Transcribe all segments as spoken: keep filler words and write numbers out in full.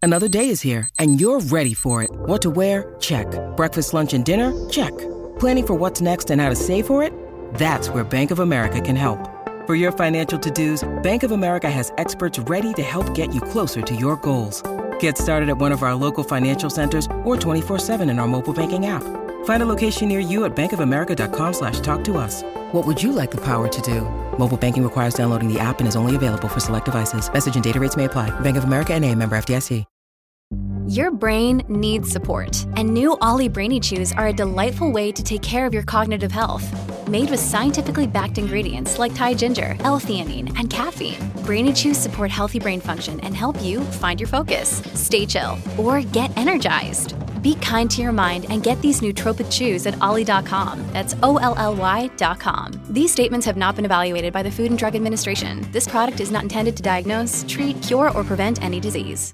Another day is here, and you're ready for it. What to wear? Check. Breakfast, lunch, and dinner? Check. Planning for what's next and how to save for it? That's where Bank of America can help. For your financial to-dos, Bank of America has experts ready to help get you closer to your goals. Get started at one of our local financial centers or twenty-four seven in our mobile banking app. Find a location near you at bankofamerica.com slash talk to us. What would you like the power to do? Mobile banking requires downloading the app and is only available for select devices. Message and data rates may apply. Bank of America N A, member F D I C. Your brain needs support, and new Ollie Brainy Chews are a delightful way to take care of your cognitive health. Made with scientifically backed ingredients like Thai ginger, L-theanine, and caffeine, Brainy Chews support healthy brain function and help you find your focus, stay chill, or get energized. Be kind to your mind and get these nootropic chews at ollie dot com. That's O L L Y dot com. These statements have not been evaluated by the Food and Drug Administration. This product is not intended to diagnose, treat, cure, or prevent any disease.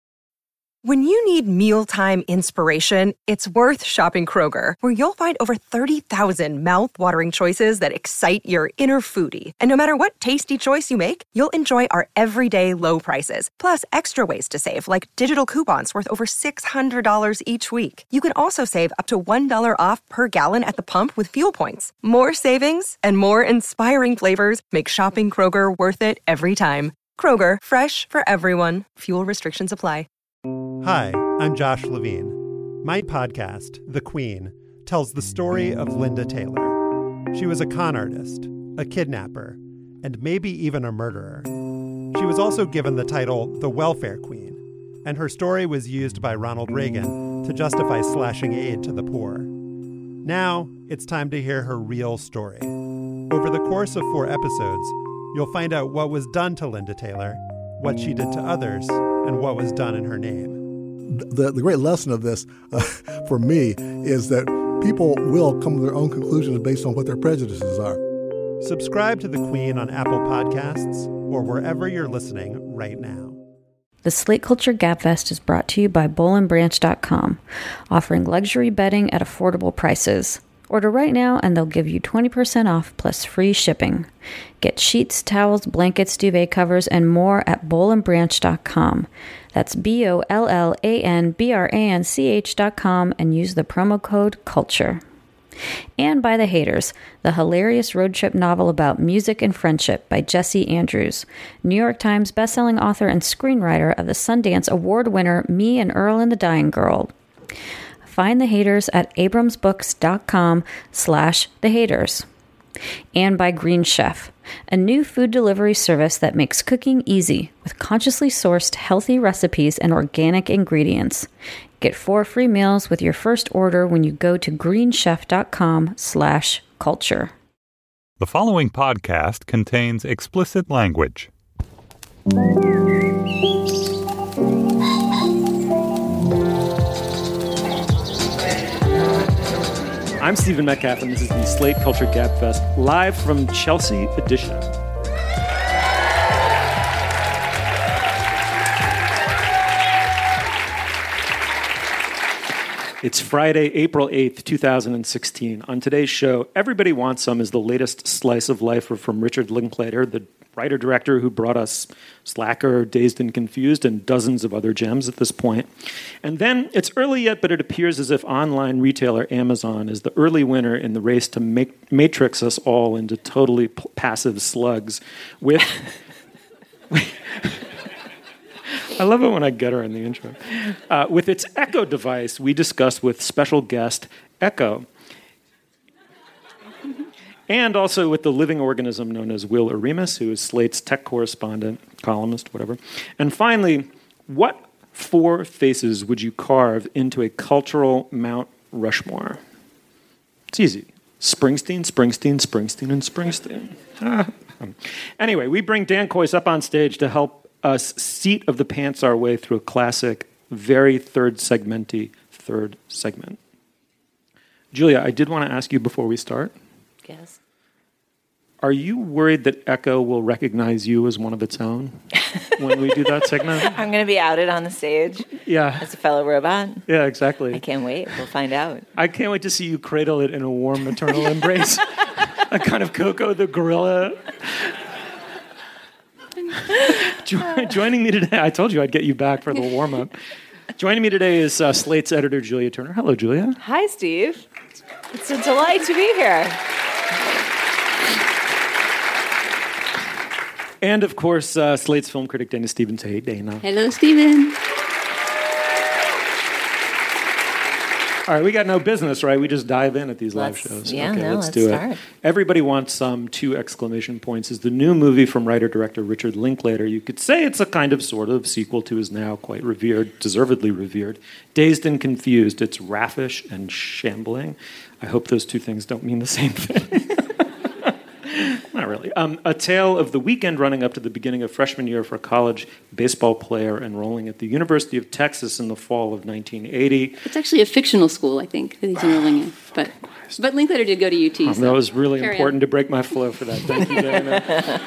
When you need mealtime inspiration, it's worth shopping Kroger, where you'll find over thirty thousand mouth-watering choices that excite your inner foodie. And no matter what tasty choice you make, you'll enjoy our everyday low prices, plus extra ways to save, like digital coupons worth over six hundred dollars each week. You can also save up to one dollar off per gallon at the pump with fuel points. More savings and more inspiring flavors make shopping Kroger worth it every time. Kroger, fresh for everyone. Fuel restrictions apply. Hi, I'm Josh Levine. My podcast, The Queen, tells the story of Linda Taylor. She was a con artist, a kidnapper, and maybe even a murderer. She was also given the title the Welfare Queen, and her story was used by Ronald Reagan to justify slashing aid to the poor. Now, it's time to hear her real story. Over the course of four episodes, you'll find out what was done to Linda Taylor, what she did to others, and what was done in her name. The, the great lesson of this, uh, for me, is that people will come to their own conclusions based on what their prejudices are. Subscribe to The Queen on Apple Podcasts or wherever you're listening right now. The Slate Culture Gabfest is brought to you by boll and branch dot com, offering luxury bedding at affordable prices. Order right now and they'll give you twenty percent off plus free shipping. Get sheets, towels, blankets, duvet covers, and more at boll and branch dot com. That's B O L L A N B R A N C H dot com and use the promo code CULTURE. And by The Haters, the hilarious road trip novel about music and friendship by Jesse Andrews, New York Times bestselling author and screenwriter of the Sundance Award winner Me and Earl and the Dying Girl. Find The Haters at abramsbooks.com slash The Haters. And by Green Chef, a new food delivery service that makes cooking easy with consciously sourced healthy recipes and organic ingredients. Get four free meals with your first order when you go to greenchef.com slash culture. The following podcast contains explicit language. I'm Stephen Metcalf, and this is the Slate Culture Gabfest, live from Chelsea Edition. It's Friday, April eighth, twenty sixteen. On today's show, Everybody Wants Some is the latest slice of life from Richard Linklater, the writer-director who brought us Slacker, Dazed and Confused, and dozens of other gems at this point. And then, it's early yet, but it appears as if online retailer Amazon is the early winner in the race to make, matrix us all into totally p- passive slugs with... I love it when I get her in the intro. Uh, with its Echo device, we discuss with special guest Echo. And also with the living organism known as Will Aremus, who is Slate's tech correspondent, columnist, whatever. And finally, what four faces would you carve into a cultural Mount Rushmore? It's easy. Springsteen, Springsteen, Springsteen, and Springsteen. Anyway, we bring Dan Kois up on stage to help us seat of the pants our way through a classic, very third segmenty third segment. Julia, I did want to ask you before we start. Yes. Are you worried that Echo will recognize you as one of its own when we do that segment? I'm going to be outed on the stage. Yeah. As a fellow robot. Yeah, exactly. I can't wait. We'll find out. I can't wait to see you cradle it in a warm maternal embrace. A kind of Coco the gorilla. Jo- joining me today, I told you I'd get you back for the warm-up. Joining me today is uh, Slate's editor, Julia Turner. Hello, Julia. Hi, Steve. It's a delight to be here. And, of course, uh, Slate's film critic, Dana Stevens. Hey, Dana. Hello, Stephen. All right, we got no business, right? We just dive in at these live Let's, shows. Yeah, okay, no, let's, let's do start. it. Everybody wants um, two exclamation points. Is the new movie from writer-director Richard Linklater. You could say it's a kind of sort of sequel to his now quite revered, deservedly revered, Dazed and Confused. It's raffish and shambling. I hope those two things don't mean the same thing. Not really. Um, a tale of the weekend running up to the beginning of freshman year for a college baseball player enrolling at the University of Texas in the fall of nineteen eighty. It's actually a fictional school, I think, that he's enrolling in. But but Linklater did go to U T. Um, So that was really carry important on. to break my flow for that. Thank you, Dana.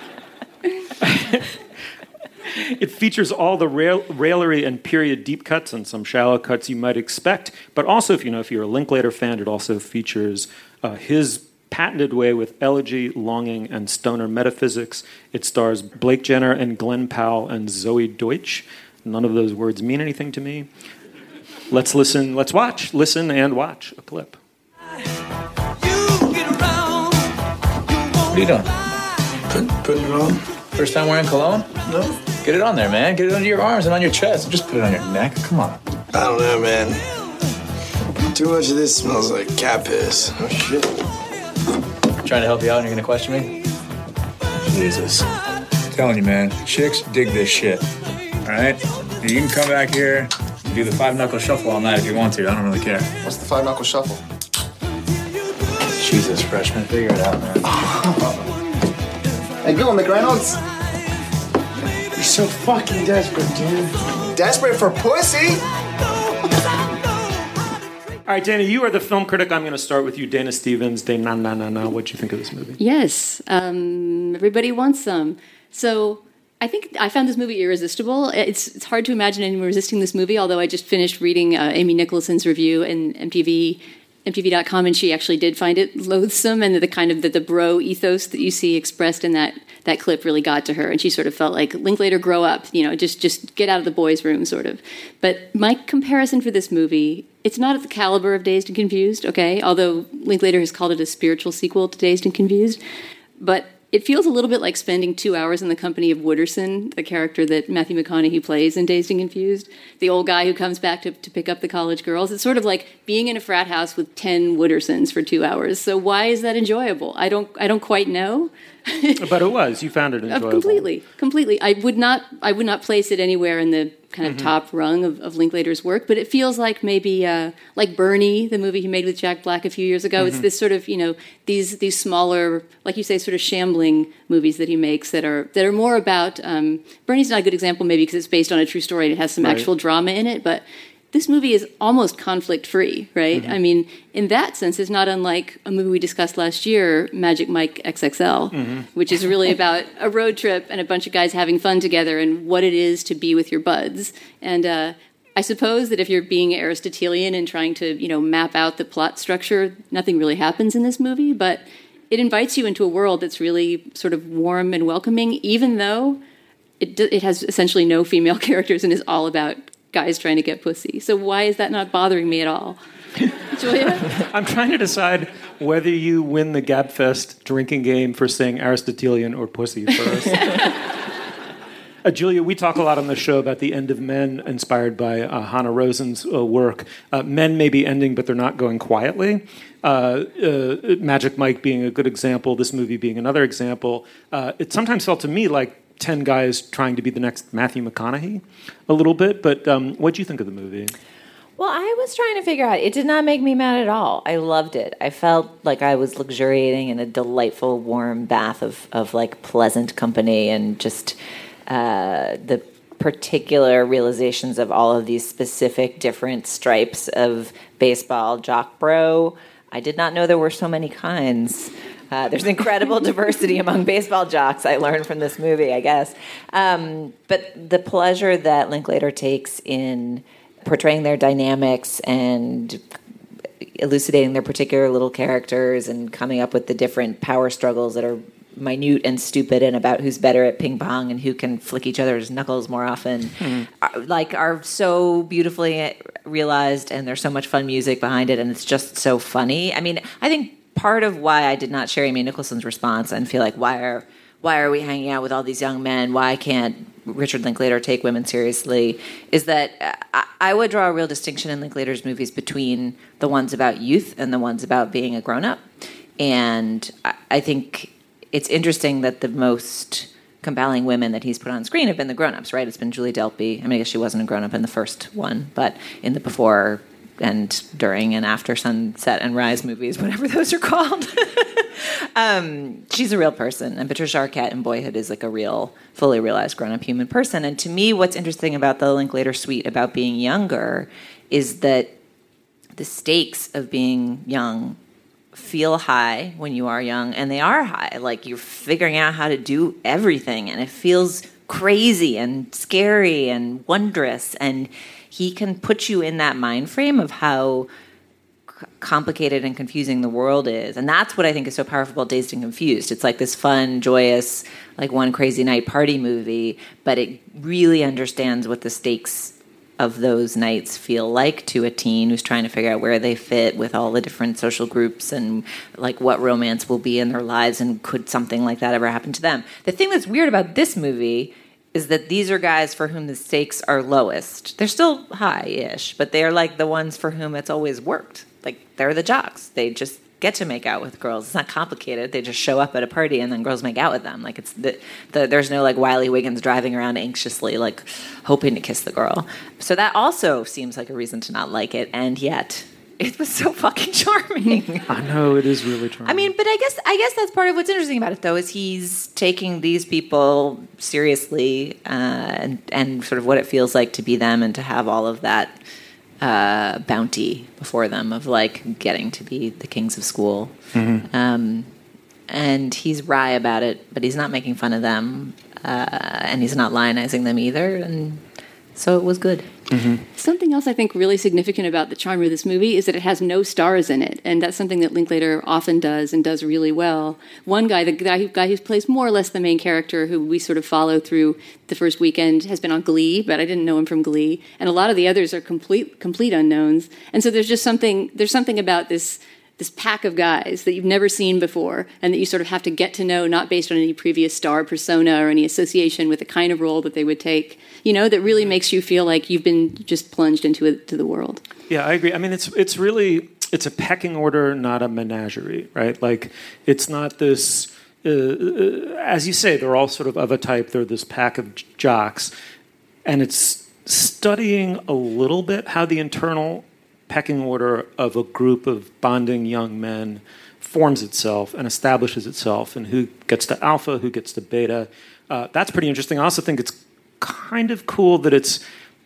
It features all the rail- raillery and period deep cuts and some shallow cuts you might expect. But also, if you know, if you're a Linklater fan, it also features uh, his patented way with elegy, longing, and stoner metaphysics. It stars Blake Jenner and Glenn Powell and Zoe Deutsch. None of those words mean anything to me. Let's listen, let's watch, listen and watch a clip. What are you doing? Put, putting it on. First time wearing cologne? No. Get it on there, man. Get it under your arms and on your chest. Just put it on your neck. Come on. I don't know, man. Too much of this smells like cat piss. Oh, shit. Trying to help you out and you're going to question me? Jesus. I'm telling you, man. Chicks dig this shit. All right? You can come back here and do the five-knuckle shuffle all night if you want to. I don't really care. What's the five knuckle shuffle? Jesus, freshman. Figure it out, man. Hey, go on, McReynolds. You're so fucking desperate, dude. Desperate for pussy? All right, Dana, you are the film critic. I'm going to start with you, Dana Stevens. Dana, na, na, na. What'd you think of this movie? Yes, um, everybody wants some. So I think I found this movie irresistible. It's it's hard to imagine anyone resisting this movie, although I just finished reading uh, Amy Nicholson's review in M T V, M T V dot com, and she actually did find it loathsome, and the kind of the, the bro ethos that you see expressed in that that clip really got to her, and she sort of felt like, Linklater, grow up, you know, just just get out of the boys' room, sort of. But my comparison for this movie, it's not at the caliber of Dazed and Confused, okay, although Linklater has called it a spiritual sequel to Dazed and Confused, but it feels a little bit like spending two hours in the company of Wooderson, the character that Matthew McConaughey plays in Dazed and Confused, the old guy who comes back to, to pick up the college girls. It's sort of like being in a frat house with ten Woodersons for two hours. So why is that enjoyable? I don't I don't quite know. But it was. You found it enjoyable. Uh, completely, completely. I would not I would not place it anywhere in the kind of Mm-hmm. top rung of, of Linklater's work, but it feels like maybe uh, like Bernie, the movie he made with Jack Black a few years ago. Mm-hmm. It's this sort of, you know, these these smaller, like you say, sort of shambling movies that he makes that are that are more about. Um, Bernie's not a good example, maybe because it's based on a true story and it has some Right. actual drama in it, but this movie is almost conflict-free, right? Mm-hmm. I mean, in that sense, it's not unlike a movie we discussed last year, Magic Mike X X L, Mm-hmm. which is really about a road trip and a bunch of guys having fun together and what it is to be with your buds. And uh, I suppose that if you're being Aristotelian and trying to, you know, map out the plot structure, nothing really happens in this movie, but it invites you into a world that's really sort of warm and welcoming, even though it, d- it has essentially no female characters and is all about guys trying to get pussy. So why is that not bothering me at all? Julia? I'm trying to decide whether you win the Gabfest drinking game for saying Aristotelian or pussy first. uh, Julia, we talk a lot on the show about the end of Men, inspired by uh, Hannah Rosen's uh, work. Uh, men may be ending, but they're not going quietly. Uh, uh, Magic Mike being a good example, this movie being another example. Uh, it sometimes felt to me like ten guys trying to be the next Matthew McConaughey a little bit. But um, what do you think of the movie? Well, I was trying to figure out. It did not make me mad at all. I loved it. I felt like I was luxuriating in a delightful, warm bath of, of like pleasant company and just uh, the particular realizations of all of these specific different stripes of baseball jock bro. I did not know there were so many kinds. Uh, there's incredible diversity among baseball jocks, I learned from this movie, I guess. Um, but the pleasure that Linklater takes in portraying their dynamics and elucidating their particular little characters and coming up with the different power struggles that are minute and stupid and about who's better at ping pong and who can flick each other's knuckles more often, mm. are, like are so beautifully realized, and there's so much fun music behind it, and it's just so funny. I mean, I think part of why I did not share Amy Nicholson's response and feel like why are why are we hanging out with all these young men? Why can't Richard Linklater take women seriously? Is that I, I would draw a real distinction in Linklater's movies between the ones about youth and the ones about being a grown-up. And I, I think it's interesting that the most compelling women that he's put on screen have been the grown-ups, right? It's been Julie Delpy. I mean, I guess she wasn't a grown-up in the first one, but in the before and during and after Sunset and Rise movies, whatever those are called. um, she's a real person. And Patricia Arquette in Boyhood is like a real, fully realized grown-up human person. And to me, what's interesting about the Linklater suite about being younger is that the stakes of being young feel high when you are young, and they are high. Like, you're figuring out how to do everything, and it feels crazy and scary and wondrous, and he can put you in that mind frame of how c- complicated and confusing the world is. And that's what I think is so powerful about Dazed and Confused. It's like this fun, joyous, like one crazy night party movie, but it really understands what the stakes of those nights feel like to a teen who's trying to figure out where they fit with all the different social groups and like what romance will be in their lives, and could something like that ever happen to them. The thing that's weird about this movie is that these are guys for whom the stakes are lowest. They're still high-ish, but they're like the ones for whom it's always worked. Like, they're the jocks. They just get to make out with girls. It's not complicated. They just show up at a party and then girls make out with them. Like, it's the, the there's no like Wiley Wiggins driving around anxiously, like hoping to kiss the girl. So that also seems like a reason to not like it, and yet it was so fucking charming. I know, it is really charming. I mean, but I guess I guess that's part of what's interesting about it, though, is he's taking these people seriously, uh, and and sort of what it feels like to be them and to have all of that uh, bounty before them of like getting to be the kings of school. Mm-hmm. Um, and he's wry about it, but he's not making fun of them, uh, and he's not lionizing them either, and so it was good. Mm-hmm. Something else I think really significant about the charm of this movie is that it has no stars in it, and that's something that Linklater often does and does really well. One guy, the guy who, guy who plays more or less the main character, who we sort of follow through the first weekend, has been on Glee, but I didn't know him from Glee, and a lot of the others are complete complete unknowns. And so there's just something there's something about this this pack of guys that you've never seen before, and that you sort of have to get to know, not based on any previous star persona or any association with the kind of role that they would take, you know, that really makes you feel like you've been just plunged into it, to the world. Yeah, I agree. I mean, it's it's really, it's a pecking order, not a menagerie, right? Like, it's not this, uh, uh, as you say, they're all sort of of a type, they're this pack of j- jocks, and it's studying a little bit how the internal pecking order of a group of bonding young men forms itself and establishes itself, and who gets to alpha, who gets to beta. Uh, that's pretty interesting. I also think it's kind of cool that it's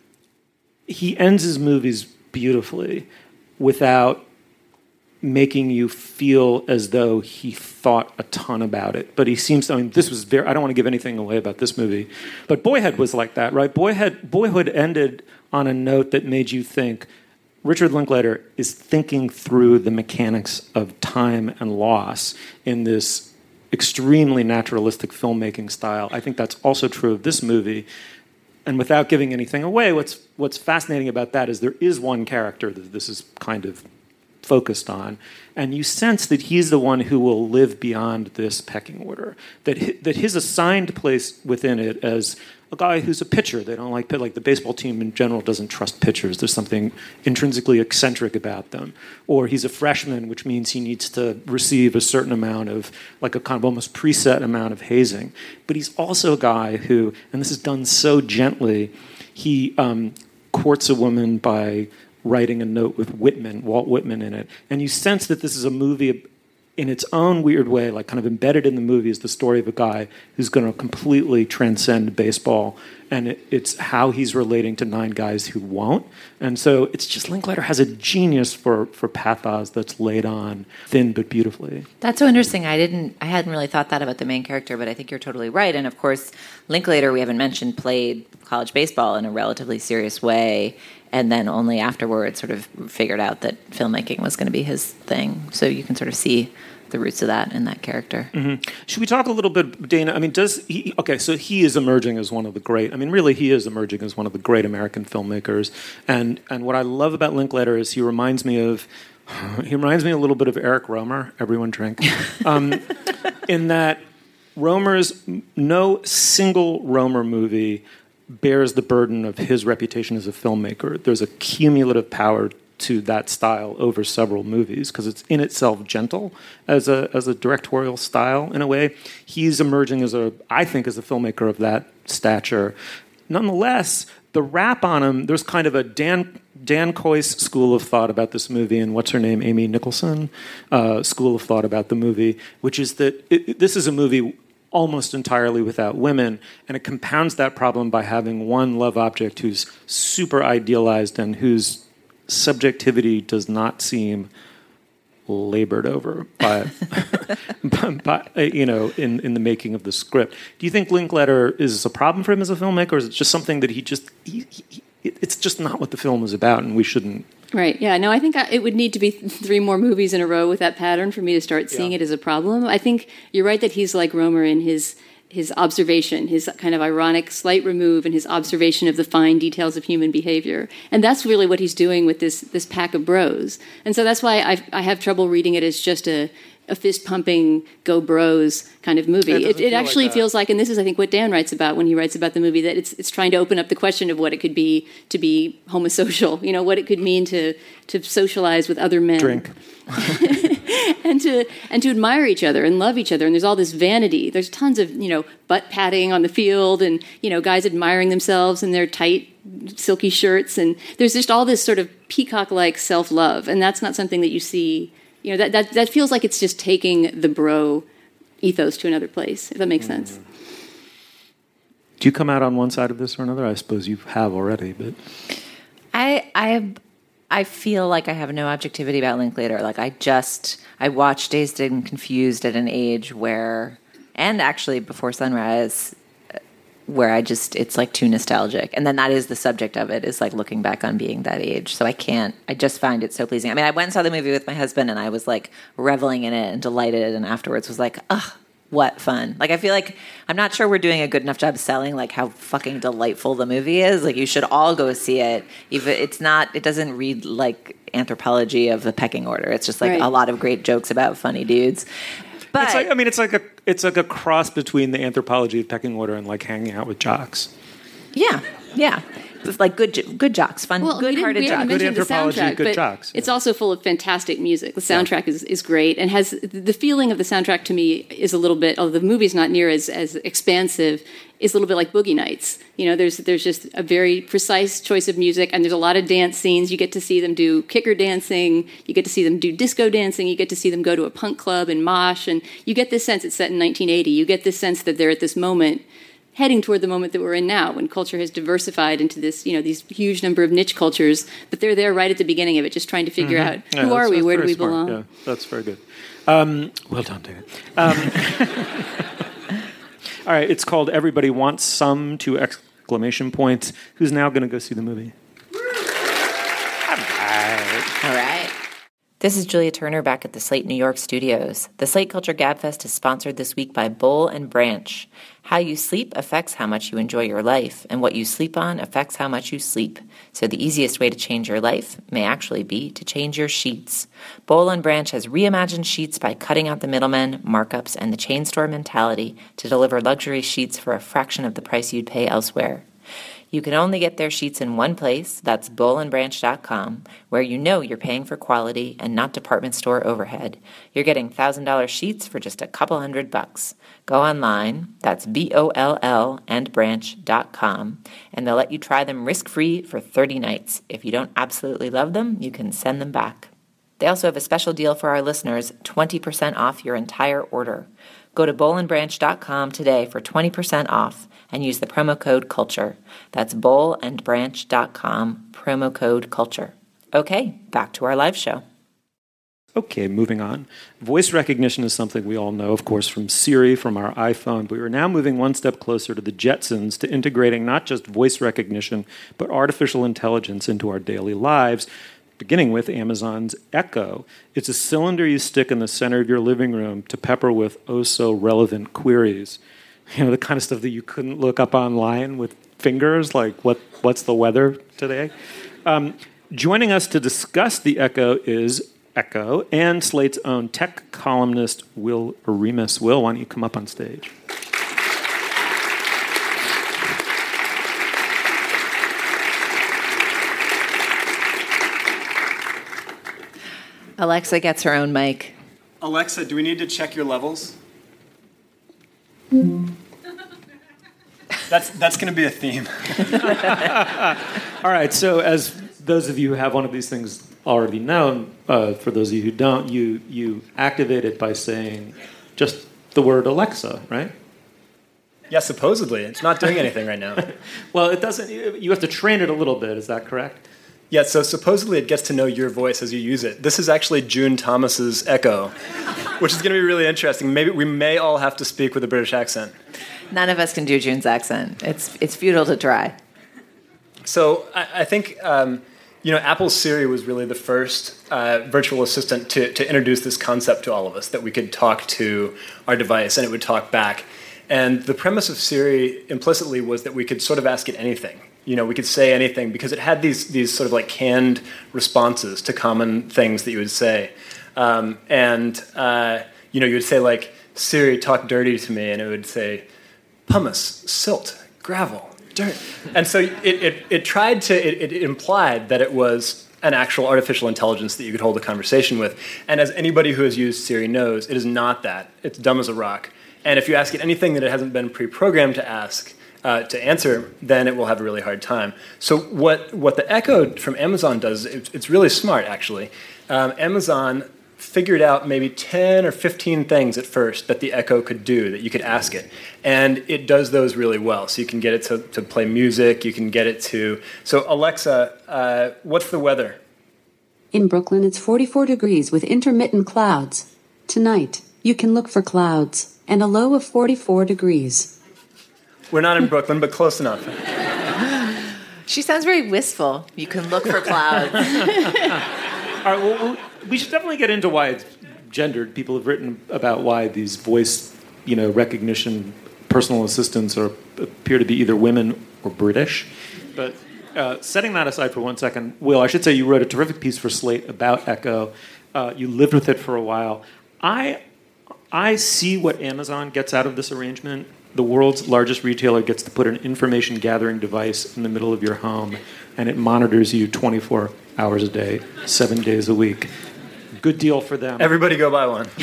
he ends his movies beautifully without making you feel as though he thought a ton about it. But he seems to, I mean, this was very, I don't want to give anything away about this movie, but Boyhood was like that, right? Boyhood, Boyhood ended on a note that made you think, Richard Linklater is thinking through the mechanics of time and loss in this extremely naturalistic filmmaking style. I think that's also true of this movie. And without giving anything away, what's what's fascinating about that is there is one character that this is kind of focused on, and you sense that he's the one who will live beyond this pecking order, that his, that his assigned place within it as a guy who's a pitcher. They don't like like the baseball team in general doesn't trust pitchers. There's something intrinsically eccentric about them. Or he's a freshman, which means he needs to receive a certain amount of, like a kind of almost preset amount of hazing. But he's also a guy who, and this is done so gently, he um, courts a woman by writing a note with Whitman, Walt Whitman in it. And you sense that this is a movie in its own weird way, like kind of embedded in the movie is the story of a guy who's going to completely transcend baseball. And it, it's how he's relating to nine guys who won't. And so it's just, Linklater has a genius for, for pathos that's laid on thin but beautifully. That's so interesting. I didn't, I hadn't really thought that about the main character, but I think you're totally right. And of course, Linklater, we haven't mentioned, played college baseball in a relatively serious way, and then only afterwards sort of figured out that filmmaking was going to be his thing. So you can sort of see the roots of that in that character. Mm-hmm. Should we talk a little bit, Dana? I mean, does he? Okay, so he is emerging as one of the great. I mean, really, he is emerging as one of the great American filmmakers. And and what I love about Linklater is he reminds me of. He reminds me a little bit of Eric Rohmer. Everyone drink. Um, in that Rohmer's no single Rohmer movie bears the burden of his reputation as a filmmaker. There's a cumulative power to that style over several movies because it's in itself gentle as a as a directorial style in a way. He's emerging as a, I think, as a filmmaker of that stature. Nonetheless, the rap on him, there's kind of a Dan Dan Kois school of thought about this movie, and what's her name, Amy Nicholson, uh, school of thought about the movie, which is that it, it, this is a movie almost entirely without women, and it compounds that problem by having one love object who's super idealized and whose subjectivity does not seem labored over by, by you know, in, in the making of the script. Do you think Linklater is a problem for him as a filmmaker, or is it just something that he just, he, he, it's just not what the film is about, and we shouldn't? Right, yeah. No, I think I, it would need to be th- three more movies in a row with that pattern for me to start seeing yeah. it as a problem. I think you're right that he's like Rohmer in his his observation, his kind of ironic slight remove, and his observation of the fine details of human behavior. And that's really what he's doing with this this pack of bros. And so that's why I, I have trouble reading it as just a, a fist-pumping, go bros kind of movie. It, it, it actually like feels like, and this is, I think, what Dan writes about when he writes about the movie, that it's it's trying to open up the question of what it could be to be homosocial, you know, what it could mean to, to socialize with other men. Drink. and to and to admire each other and love each other. And there's all this vanity. There's tons of, you know, butt patting on the field and, you know, guys admiring themselves in their tight, silky shirts. And there's just all this sort of peacock-like self-love. And that's not something that you see, you know, that, that, that feels like it's just taking the bro ethos to another place, if that makes mm-hmm. sense. Do you come out on one side of this or another? I suppose you have already, but... I I I feel like I have no objectivity about Linklater. Like I just I watched Dazed and Confused at an age where, and actually Before Sunrise, where I just it's like too nostalgic. And then that is the subject of it, is like looking back on being that age. So I can't. I just find it so pleasing. I mean, I went and saw the movie with my husband, and I was like reveling in it and delighted. And afterwards was like, ugh. What fun. Like, I feel like I'm not sure we're doing a good enough job selling, like, how fucking delightful the movie is. Like, you should all go see it. Even it's not, it doesn't read like Anthropology of the Pecking Order. It's just, like, right. a lot of great jokes about funny dudes. But it's like, I mean, it's like a it's like a cross between the Anthropology of Pecking Order and, like, hanging out with jocks. Yeah, yeah. It's like good good jocks, fun, well, good-hearted we jocks. Good Anthropology, soundtrack, good but jocks. It's also full of fantastic music. The soundtrack yeah. is, is great, and has the feeling of the soundtrack to me is a little bit, although the movie's not near as, as expansive, is a little bit like Boogie Nights. You know, there's there's just a very precise choice of music, and there's a lot of dance scenes. You get to see them do kicker dancing, you get to see them do disco dancing, you get to see them go to a punk club and mosh, and you get this sense it's set in nineteen eighty. You get this sense that they're at this moment heading toward the moment that we're in now, when culture has diversified into this, you know, these huge number of niche cultures, but they're there right at the beginning of it, just trying to figure mm-hmm. out yeah, who are we, where do we smart. belong. Yeah, that's very good. Um, well done, David. Um, all right, it's called Everybody Wants Some, two exclamation points. Who's now going to go see the movie? All right. All right. This is Julia Turner back at the Slate New York studios. The Slate Culture Gabfest is sponsored this week by Boll and Branch. How you sleep affects how much you enjoy your life, and what you sleep on affects how much you sleep. So the easiest way to change your life may actually be to change your sheets. Boll and Branch has reimagined sheets by cutting out the middlemen, markups, and the chain store mentality to deliver luxury sheets for a fraction of the price you'd pay elsewhere. You can only get their sheets in one place, that's boll and branch dot com, where you know you're paying for quality and not department store overhead. You're getting one thousand dollars sheets for just a couple hundred bucks. Go online, that's B O L L and branch dot com, and they'll let you try them risk-free for thirty nights. If you don't absolutely love them, you can send them back. They also have a special deal for our listeners, twenty percent off your entire order. Go to boll and branch dot com today for twenty percent off and use the promo code CULTURE. That's boll and branch dot com, promo code CULTURE. Okay, back to our live show. Okay, moving on. Voice recognition is something we all know, of course, from Siri, from our iPhone, but we're now moving one step closer to the Jetsons, to integrating not just voice recognition, but artificial intelligence into our daily lives. beginning with Amazon's Echo. It's a cylinder you stick in the center of your living room to pepper with oh-so-relevant queries. You know, the kind of stuff that you couldn't look up online with fingers, like what what's the weather today? Um, joining us to discuss the Echo is Echo and Slate's own tech columnist, Will Oremus. Will, why don't you come up on stage? Alexa gets her own mic. Alexa, do we need to check your levels? That's that's going to be a theme. All right, so as those of you who have one of these things already know, uh, for those of you who don't, you you activate it by saying just the word Alexa, right? Yeah, supposedly. It's not doing anything right now. Well, it doesn't. You have to train it a little bit. Is that correct? Yeah, so supposedly it gets to know your voice as you use it. This is actually June Thomas's Echo, which is going to be really interesting. Maybe we may all have to speak with a British accent. None of us can do June's accent. It's it's futile to try. So I, I think um, you know, Apple's Siri was really the first uh, virtual assistant to to introduce this concept to all of us, that we could talk to our device and it would talk back. And the premise of Siri implicitly was that we could sort of ask it anything. You know, we could say anything because it had these these sort of like canned responses to common things that you would say. Um, and, uh, you know, you would say like, Siri, talk dirty to me, and it would say, pumice, silt, gravel, dirt. And so it, it, it tried to, it, it implied that it was an actual artificial intelligence that you could hold a conversation with. And as anybody who has used Siri knows, it is not that. It's dumb as a rock. And if you ask it anything that it hasn't been pre-programmed to ask, uh, to answer, then it will have a really hard time. So what, what the Echo from Amazon does, it, it's really smart, actually. Um, Amazon figured out maybe ten or fifteen things at first that the Echo could do, that you could ask it. And it does those really well. So you can get it to, to play music, you can get it to... So Alexa, uh, what's the weather? In Brooklyn, it's forty-four degrees with intermittent clouds. Tonight, you can look for clouds and a low of forty-four degrees. We're not in Brooklyn, but close enough. She sounds very wistful. You can look for clouds. All right, well, well, we should definitely get into why it's gendered. People have written about why these voice, you know, recognition personal assistants are appear to be either women or British. But uh, setting that aside for one second, Will, I should say you wrote a terrific piece for Slate about Echo. Uh, you lived with it for a while. I I see what Amazon gets out of this arrangement. The world's largest retailer gets to put an information-gathering device in the middle of your home, and it monitors you twenty-four hours a day, seven days a week. Good deal for them. Everybody go buy one.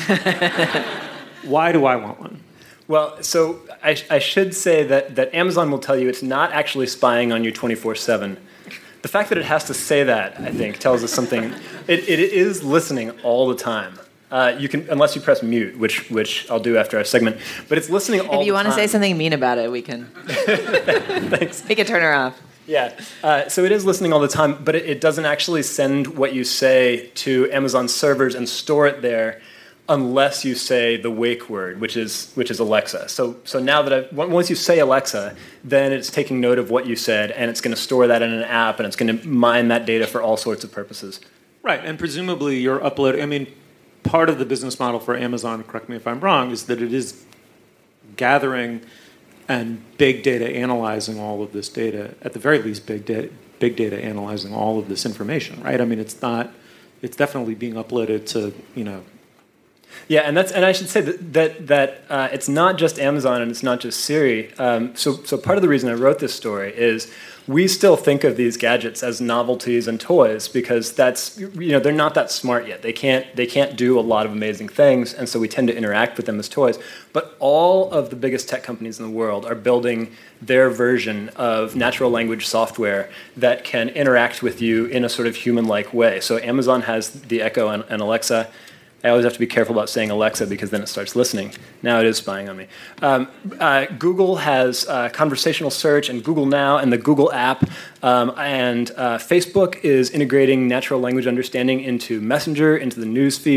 Why do I want one? Well, so I, I should say that, that Amazon will tell you it's not actually spying on you twenty-four seven. The fact that it has to say that, I think, tells us something. It, it is listening all the time. Uh, you can, unless you press mute, which which I'll do after our segment. But it's listening all the time. If you want to say something mean about it, we can. Thanks. We can turn her off. Yeah. Uh, so it is listening all the time, but it, it doesn't actually send what you say to Amazon servers and store it there, unless you say the wake word, which is which is Alexa. So so now that I've, once you say Alexa, then it's taking note of what you said, and it's going to store that in an app, and it's going to mine that data for all sorts of purposes. Right, and presumably you're uploading. I mean, part of the business model for Amazon, correct me if I'm wrong, is that it is gathering and big data analyzing all of this data. At the very least, big data, big data analyzing all of this information, right? I mean, it's not. It's definitely being uploaded to, you know. Yeah, and that's and I should say that that, that uh, it's not just Amazon and it's not just Siri. Um, so so part of the reason I wrote this story is we still think of these gadgets as novelties and toys because that's, you know, they're not that smart yet. They can't they can't do a lot of amazing things, and so we tend to interact with them as toys. But all of the biggest tech companies in the world are building their version of natural language software that can interact with you in a sort of human-like way. So Amazon has the Echo and, and Alexa. I always have to be careful about saying Alexa because then it starts listening. Now it is spying on me. Um, uh, Google has uh, conversational search and Google Now and the Google app. Um, and uh, Facebook is integrating natural language understanding into Messenger, into the news feed.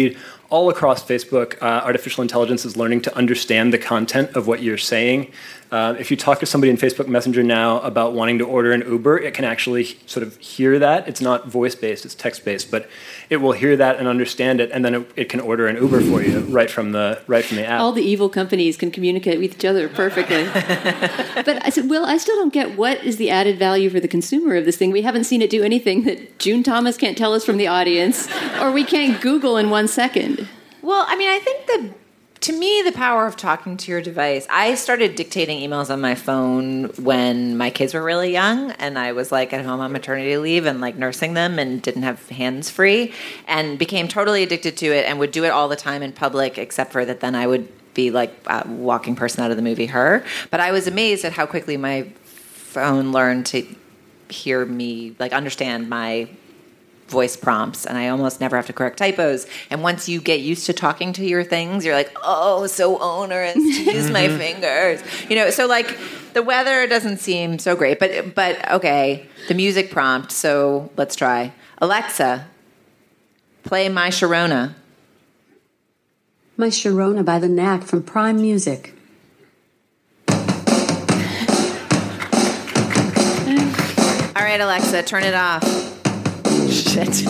all across Facebook, uh, artificial intelligence is learning to understand the content of what you're saying. Uh, if you talk to somebody in Facebook Messenger now about wanting to order an Uber, it can actually sort of hear that. It's not voice-based, it's text-based, but it will hear that and understand it, and then it, it can order an Uber for you right from the right from the app. All the evil companies can communicate with each other perfectly. But I said, Will, I still don't get what is the added value for the consumer of this thing. We haven't seen it do anything that June Thomas can't tell us from the audience, or we can't Google in one second. Well, I mean, I think the to me, the power of talking to your device, I started dictating emails on my phone when my kids were really young, and I was like at home on maternity leave and like nursing them and didn't have hands free, and became totally addicted to it and would do it all the time in public, except for that then I would be like a walking person out of the movie Her. But I was amazed at how quickly my phone learned to hear me, like understand my voice prompts, and I almost never have to correct typos. And once you get used to talking to your things, you're like, oh, so onerous to use my fingers. You know, so like the weather doesn't seem so great, but but okay, the music prompt, so let's try. Alexa, play My Sharona. My Sharona by The Knack from Prime Music. All right, Alexa, turn it off. Shit. This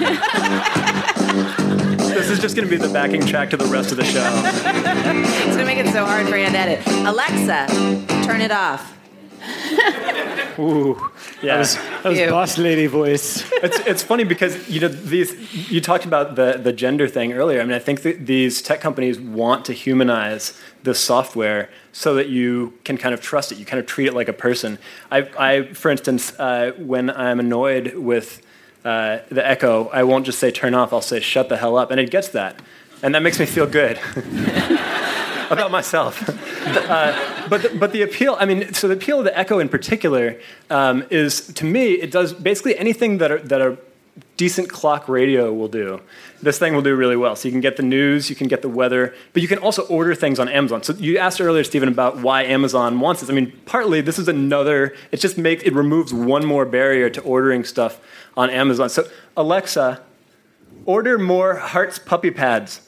is just going to be the backing track to the rest of the show. It's going to make it so hard for you to edit. Alexa, turn it off. Ooh, yeah, that was, that was boss lady voice. It's it's funny because you know these you talked about the the gender thing earlier. I mean, I think that these tech companies want to humanize this software so that you can kind of trust it. You kind of treat it like a person. I, I for instance, uh, when I'm annoyed with uh, the Echo, I won't just say turn off. I'll say shut the hell up, and it gets that, and that makes me feel good. About myself. uh, but, the, but the appeal, I mean, so the appeal of the Echo in particular um, is, to me, it does basically anything that a, that a decent clock radio will do. This thing will do really well. So you can get the news, you can get the weather, but you can also order things on Amazon. So you asked earlier, Stephen, about why Amazon wants this. I mean, partly this is another, it just makes, it removes one more barrier to ordering stuff on Amazon. So Alexa, order more Hearts puppy pads.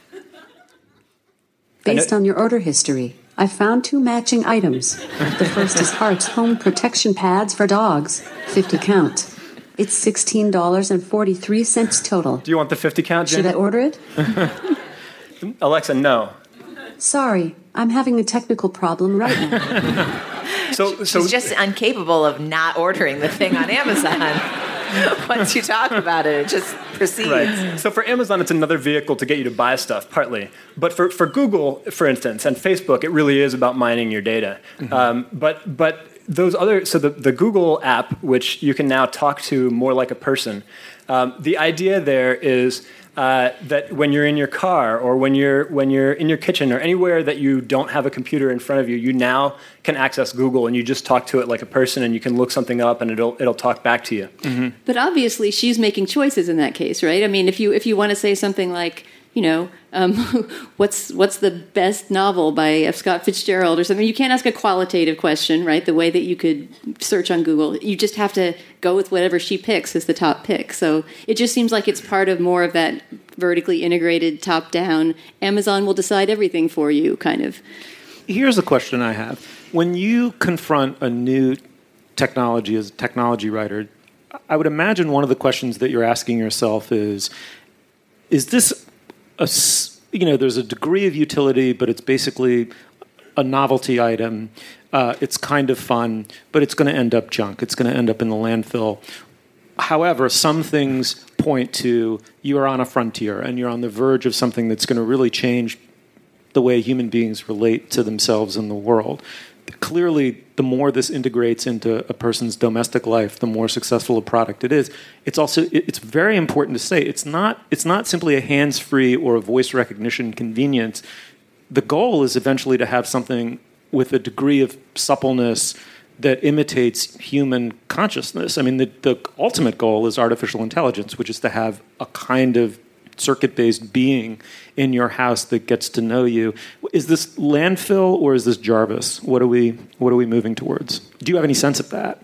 Based on your order history, I found two matching items. The first is Heart's Home Protection Pads for dogs, fifty count. It's sixteen dollars and forty-three cents total. Do you want the fifty count, Jen? Should I order it? Alexa, no. Sorry, I'm having a technical problem right now. so, so She's just incapable of not ordering the thing on Amazon. Once you talk about it, it just proceeds. Right. So for Amazon, it's another vehicle to get you to buy stuff, partly. But for, for Google, for instance, and Facebook, it really is about mining your data. Mm-hmm. Um, but but those other, so the, the Google app, which you can now talk to more like a person, um, the idea there is uh, that when you're in your car or when you're when you're in your kitchen or anywhere that you don't have a computer in front of you, you now can access Google and you just talk to it like a person and you can look something up and it'll it'll talk back to you. Mm-hmm. But obviously, she's making choices in that case, right? I mean, if you if you want to say something like, you know, um, what's what's the best novel by F. Scott Fitzgerald or something? You can't ask a qualitative question, right? The way that you could search on Google. You just have to go with whatever she picks as the top pick. So it just seems like it's part of more of that vertically integrated, top-down, Amazon will decide everything for you kind of. Here's a question I have. When you confront a new technology as a technology writer, I would imagine one of the questions that you're asking yourself is, is this a, you know, there's a degree of utility, but it's basically a novelty item. Uh, it's kind of fun, but it's going to end up junk. It's going to end up in the landfill. However, some things point to you are on a frontier and you're on the verge of something that's going to really change the way human beings relate to themselves in the world. Clearly, the more this integrates into a person's domestic life, the more successful a product it is. It's also it's very important to say it's not it's not simply a hands-free or a voice recognition convenience. The goal is eventually to have something with a degree of suppleness that imitates human consciousness. I mean, the, the ultimate goal is artificial intelligence, which is to have a kind of circuit-based being in your house that gets to know you. Is this landfill or is this Jarvis? What are we What are we moving towards? Do you have any sense of that?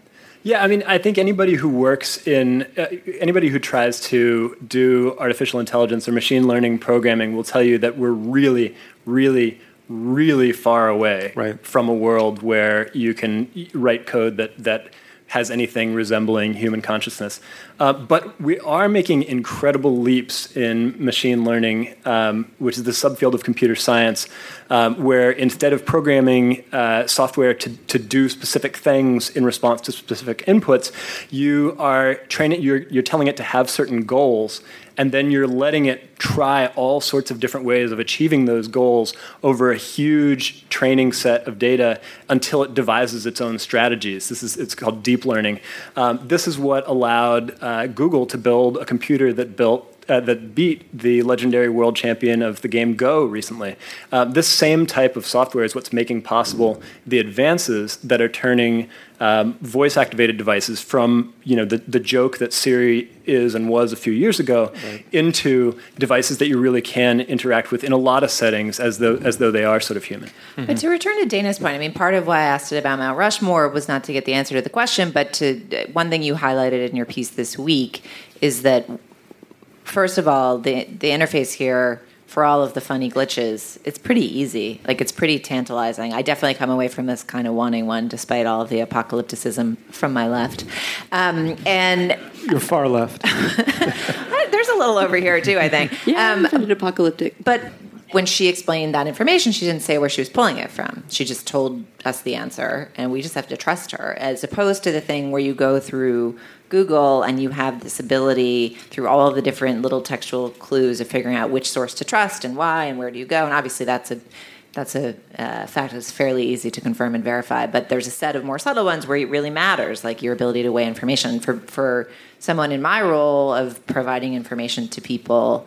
Yeah, I mean, I think anybody who works in, uh, anybody who tries to do artificial intelligence or machine learning programming will tell you that we're really, really, really far away right. from a world where you can write code that, that has anything resembling human consciousness. Uh, but we are making incredible leaps in machine learning, um, which is the subfield of computer science, um, where instead of programming uh, software to, to do specific things in response to specific inputs, you are training, you're, you're telling it to have certain goals, and then you're letting it try all sorts of different ways of achieving those goals over a huge training set of data until it devises its own strategies. This is it's called deep learning. Um, this is what allowed uh, Google to build a computer that built Uh, that beat the legendary world champion of the game Go recently. Uh, this same type of software is what's making possible the advances that are turning um, voice-activated devices from, you know, the, the joke that Siri is and was a few years ago right. into devices that you really can interact with in a lot of settings as though as though they are sort of human. Mm-hmm. But to return to Dana's point, I mean, part of why I asked it about Mount Rushmore was not to get the answer to the question, but to one thing you highlighted in your piece this week is that first of all, the the interface here, for all of the funny glitches, it's pretty easy. Like, it's pretty tantalizing. I definitely come away from this kind of wanting one, despite all of the apocalypticism from my left. Um, and You're far left. There's a little over here, too, I think. Yeah, um, I'm apocalyptic. But when she explained that information, she didn't say where she was pulling it from. She just told us the answer, and we just have to trust her, as opposed to the thing where you go through Google and you have this ability through all of the different little textual clues of figuring out which source to trust and why and where do you go. And obviously that's a that's a uh, fact that's fairly easy to confirm and verify. But there's a set of more subtle ones where it really matters, like your ability to weigh information. For for someone in my role of providing information to people,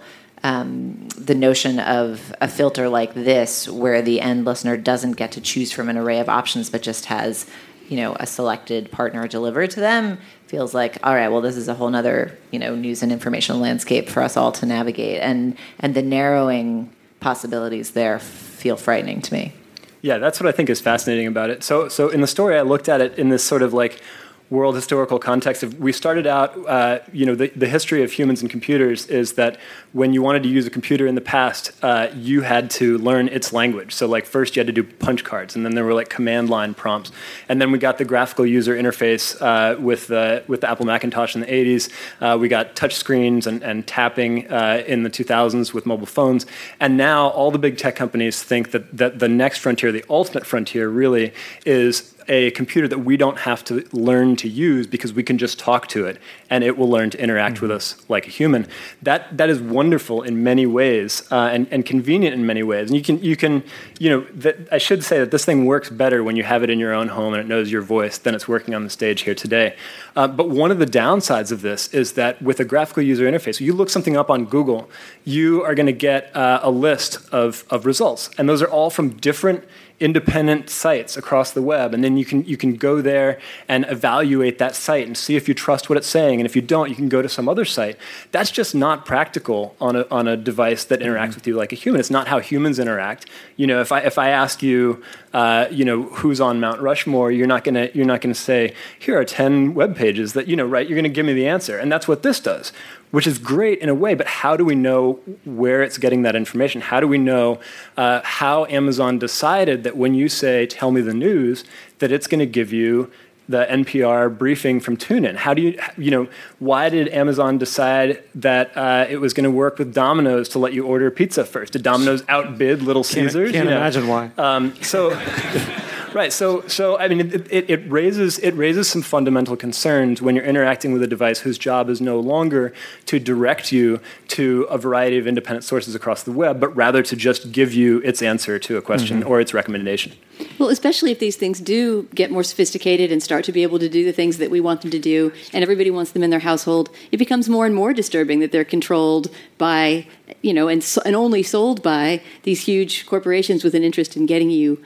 Um, the notion of a filter like this, where the end listener doesn't get to choose from an array of options, but just has, you know, a selected partner delivered to them, feels like, all right, well, this is a whole nother, you know, news and information landscape for us all to navigate. And and the narrowing possibilities there feel frightening to me. Yeah, that's what I think is fascinating about it. So, so in the story, I looked at it in this sort of like world historical context of, we started out, uh, you know, the, the history of humans and computers is that when you wanted to use a computer in the past, uh, you had to learn its language. So like first you had to do punch cards, and then there were like command line prompts. And then we got the graphical user interface uh, with, the, with the Apple Macintosh in the eighties. Uh, we got touch screens and, and tapping uh, in the two thousands with mobile phones. And now all the big tech companies think that, that the next frontier, the ultimate frontier really, is a computer that we don't have to learn to use because we can just talk to it and it will learn to interact mm-hmm. with us like a human. That that is wonderful in many ways uh, and, and convenient in many ways. And you can you can you know that, I should say that this thing works better when you have it in your own home and it knows your voice than it's working on the stage here today. Uh, but one of the downsides of this is that with a graphical user interface, you look something up on Google, you are going to get uh, a list of of results, and those are all from different independent sites across the web, and then you can you can go there and evaluate that site and see if you trust what it's saying, and if you don't, you can go to some other site. That's just not practical on a on a device that interacts mm-hmm. with you like a human. It's not how humans interact. You know, if I if I ask you, uh, you know, who's on Mount Rushmore, you're not gonna you're not gonna say, here are ten web pages that, you know, right? You're gonna give me the answer, and that's what this does, which is great in a way, but how do we know where it's getting that information? How do we know uh, how Amazon decided that when you say, tell me the news, that it's going to give you the N P R briefing from TuneIn? How do you, you know, why did Amazon decide that uh, it was going to work with Domino's to let you order pizza first? Did Domino's outbid Little Caesars? Can't, can't you know? imagine why. Um, so... Right, so so I mean, it, it, it raises it raises some fundamental concerns when you're interacting with a device whose job is no longer to direct you to a variety of independent sources across the web, but rather to just give you its answer to a question mm-hmm. or its recommendation. Well, especially if these things do get more sophisticated and start to be able to do the things that we want them to do, and everybody wants them in their household, it becomes more and more disturbing that they're controlled by, you know, and, so, and only sold by these huge corporations with an interest in getting you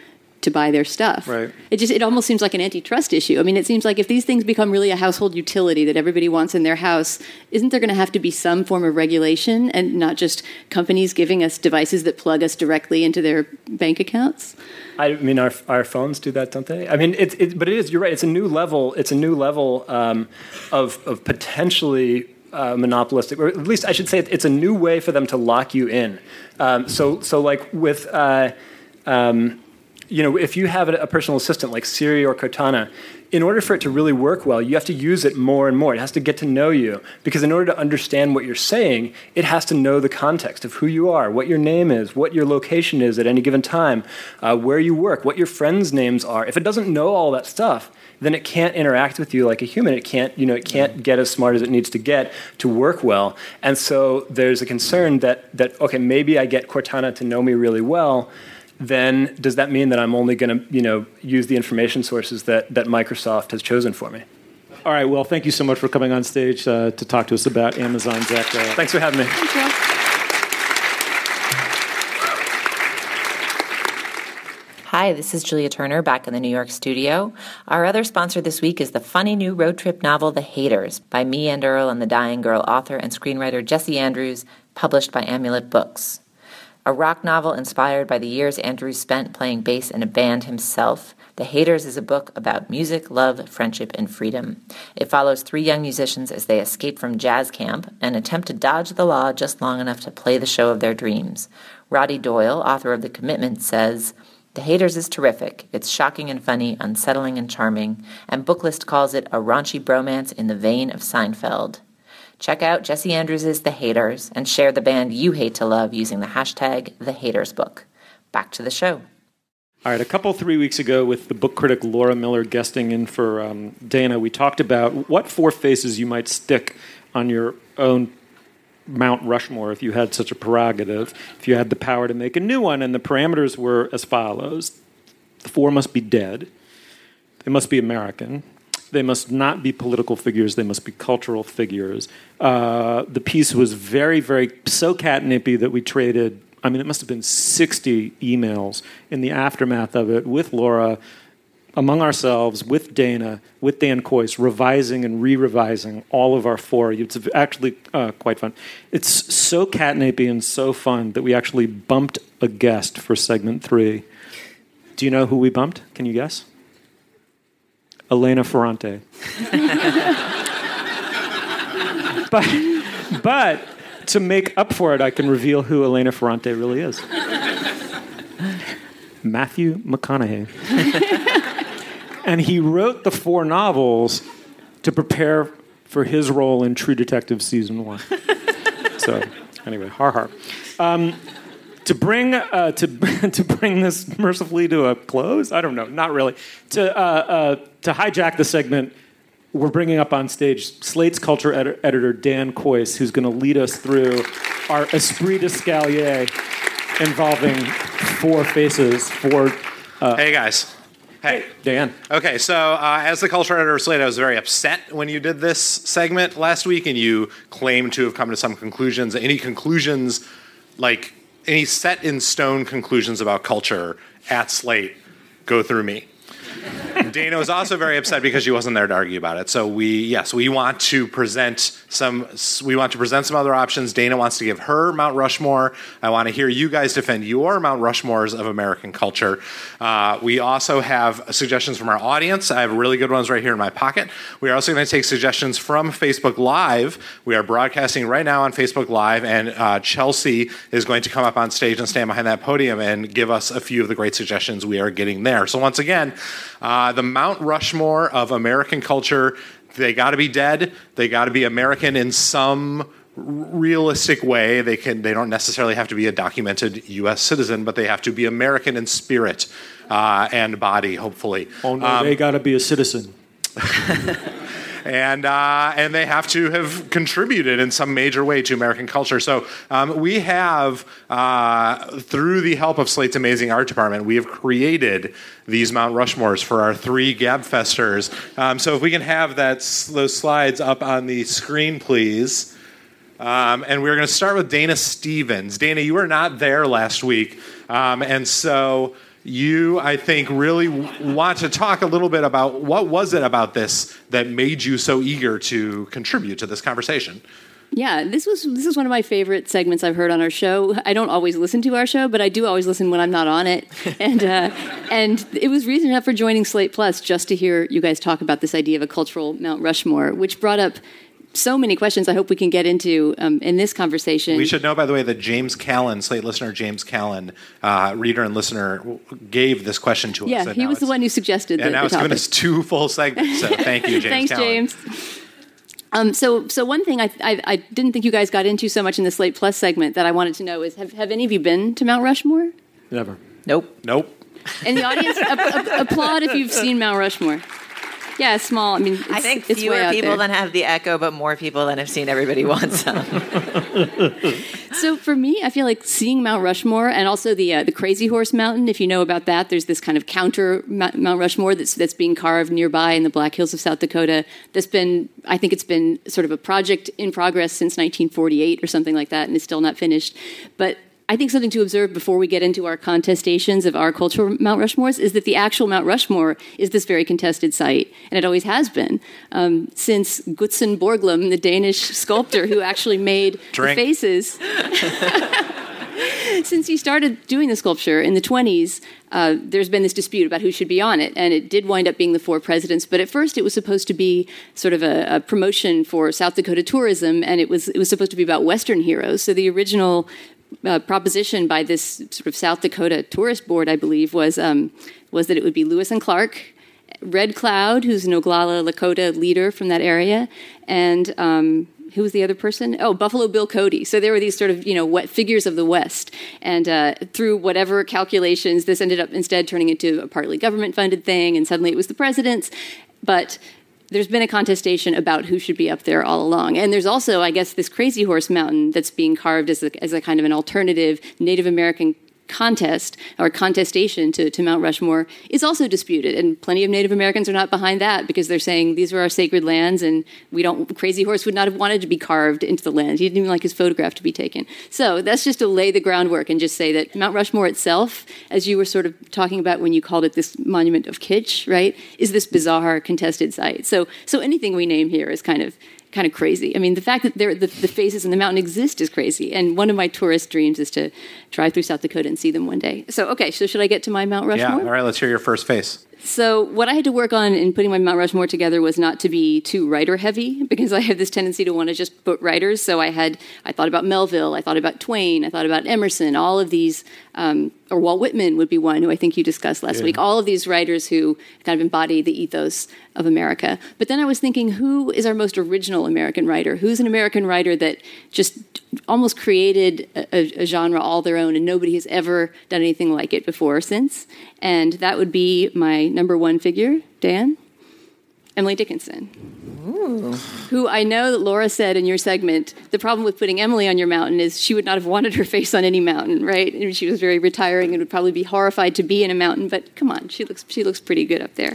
to buy their stuff. Right. It just it almost seems like an antitrust issue. I mean, it seems like if these things become really a household utility that everybody wants in their house, isn't there going to have to be some form of regulation and not just companies giving us devices that plug us directly into their bank accounts? I mean, our our phones do that, don't they? I mean, it's it, but it is. You're right. It's a new level. It's a new level um, of of potentially uh, monopolistic, or at least I should say, it's a new way for them to lock you in. Um, so so like with. Uh, um, you know, if you have a, a personal assistant like Siri or Cortana, in order for it to really work well, you have to use it more and more. It has to get to know you, because in order to understand what you're saying, it has to know the context of who you are, what your name is, what your location is at any given time, uh, where you work, what your friends' names are. If it doesn't know all that stuff, then it can't interact with you like a human. It can't, you know, it can't get as smart as it needs to get to work well. And so there's a concern that that okay, maybe I get Cortana to know me really well. Then does that mean that I'm only going to, you know, use the information sources that, that Microsoft has chosen for me? All right. Well, thank you so much for coming on stage uh, to talk to us about Amazon's Echo. Thanks for having me. Thank you. Hi, this is Julia Turner back in the New York studio. Our other sponsor this week is the funny new road trip novel, The Haters, by me and Earl and the Dying Girl author and screenwriter Jesse Andrews, published by Amulet Books. A rock novel inspired by the years Andrews spent playing bass in a band himself, The Haters is a book about music, love, friendship, and freedom. It follows three young musicians as they escape from jazz camp and attempt to dodge the law just long enough to play the show of their dreams. Roddy Doyle, author of The Commitment, says, The Haters is terrific. It's shocking and funny, unsettling and charming, and Booklist calls it a raunchy bromance in the vein of Seinfeld. Check out Jesse Andrews' The Haters and share the band you hate to love using the hashtag TheHatersBook. Back to the show. All right, a couple, three weeks ago with the book critic Laura Miller guesting in for um, Dana, we talked about what four faces you might stick on your own Mount Rushmore if you had such a prerogative, if you had the power to make a new one, and the parameters were as follows. The four must be dead. They must be American. They must not be political figures. They must be cultural figures. Uh, the piece was very, very, so catnippy that we traded, I mean, it must have been sixty emails in the aftermath of it with Laura, among ourselves, with Dana, with Dan Kois, revising and re-revising all of our four. It's actually uh, quite fun. It's so catnippy and so fun that we actually bumped a guest for segment three. Do you know who we bumped? Can you guess? Elena Ferrante. but, but to make up for it, I can reveal who Elena Ferrante really is. Matthew McConaughey. And he wrote the four novels to prepare for his role in True Detective Season one. So, anyway, har har. Um, To bring uh, to to bring this mercifully to a close, I don't know, not really. To uh, uh, to hijack the segment, we're bringing up on stage Slate's culture ed- editor Dan Kois, who's going to lead us through our esprit d'escalier involving four faces. Four. Uh, hey guys. Hey. hey, Dan. Okay, so uh, as the culture editor of Slate, I was very upset when you did this segment last week, and you claimed to have come to some conclusions. Any conclusions, like. Any set-in-stone conclusions about culture at Slate go through me. Dana was also very upset because she wasn't there to argue about it. So we, yes, we want to present some. We want to present some other options. Dana wants to give her Mount Rushmore. I want to hear you guys defend your Mount Rushmores of American culture. Uh, we also have suggestions from our audience. I have really good ones right here in my pocket. We are also going to take suggestions from Facebook Live. We are broadcasting right now on Facebook Live, and uh, Chelsea is going to come up on stage and stand behind that podium and give us a few of the great suggestions we are getting there. So once again, uh, the Mount Rushmore of American culture, they got to be dead. They got to be American in some realistic way. They can. They don't necessarily have to be a documented U S citizen, but they have to be American in spirit uh, and body, hopefully. Oh, no, um, they got to be a citizen. And uh, and they have to have contributed in some major way to American culture. So um, we have, uh, through the help of Slate's amazing art department, we have created these Mount Rushmores for our three Gabfesters. Um, so if we can have that those slides up on the screen, please. Um, and we're going to start with Dana Stevens. Dana, you were not there last week, um, and so you, I think, really w- want to talk a little bit about what was it about this that made you so eager to contribute to this conversation? Yeah, this was this is one of my favorite segments I've heard on our show. I don't always listen to our show, but I do always listen when I'm not on it. And uh, and it was reason enough for joining Slate Plus just to hear you guys talk about this idea of a cultural Mount Rushmore, which brought up so many questions I hope we can get into um, in this conversation. We should know, by the way, that James Callan, Slate listener James Callan, uh, reader and listener, gave this question to yeah, us. Yeah, he was the one who suggested and the, now the it's given us two full segments, so thank you, James Thanks, Callan. James. Um, so, so one thing I, I, I didn't think you guys got into so much in the Slate Plus segment that I wanted to know is, have, have any of you been to Mount Rushmore? Never. Nope. Nope. In the audience, a, a, applaud if you've seen Mount Rushmore. Yeah, it's small. I mean, it's, I think it's fewer way out people there. than have the Echo, but more people than have seen Everybody Wants Some. So for me, I feel like seeing Mount Rushmore and also the uh, the Crazy Horse Mountain. If you know about that, there's this kind of counter Mount Rushmore that's that's being carved nearby in the Black Hills of South Dakota. That's been, I think, it's been sort of a project in progress since nineteen forty-eight or something like that, and is still not finished. But I think something to observe before we get into our contestations of our cultural Mount Rushmores is that the actual Mount Rushmore is this very contested site, and it always has been. Um, since Gutzen Borglum, the Danish sculptor who actually made Drink. the faces, since he started doing the sculpture in the twenties, uh, there's been this dispute about who should be on it, and it did wind up being the four presidents. But at first, it was supposed to be sort of a, a promotion for South Dakota tourism, and it was it was supposed to be about Western heroes. So the original Uh, proposition by this sort of South Dakota Tourist Board, I believe, was um, was that it would be Lewis and Clark, Red Cloud, who's an Oglala Lakota leader from that area, and um, who was the other person? Oh, Buffalo Bill Cody. So there were these sort of, you know, wet figures of the West, and uh, through whatever calculations, this ended up instead turning into a partly government-funded thing, and suddenly it was the president's, but there's been a contestation about who should be up there all along. And there's also, I guess, this Crazy Horse Mountain that's being carved as a, as a kind of an alternative Native American contest or contestation to, to Mount Rushmore is also disputed. And plenty of Native Americans are not behind that because they're saying these are our sacred lands and we don't, Crazy Horse would not have wanted to be carved into the land. He didn't even like his photograph to be taken. So that's just to lay the groundwork and just say that Mount Rushmore itself, as you were sort of talking about when you called it this monument of kitsch, right, is this bizarre contested site. So, so anything we name here is kind of kind of crazy. I mean, the fact that there, the, the faces in the mountain exist is crazy. And one of my tourist dreams is to drive through South Dakota and see them one day. So, okay, so should I get to my Mount Rushmore? Yeah, all right, let's hear your first face. So what I had to work on in putting my Mount Rushmore together was not to be too writer-heavy, because I have this tendency to want to just put writers. So I had, I thought about Melville, I thought about Twain, I thought about Emerson, all of these, um, or Walt Whitman would be one who I think you discussed last Yeah. week, all of these writers who kind of embody the ethos of America. But then I was thinking, who is our most original American writer? Who's an American writer that just almost created a, a genre all their own and nobody has ever done anything like it before or since? And that would be my number one figure, Dan, Emily Dickinson. Ooh. Who I know that Laura said in your segment, the problem with putting Emily on your mountain is she would not have wanted her face on any mountain, right? And she was very retiring and would probably be horrified to be in a mountain, but come on, she looks she looks pretty good up there.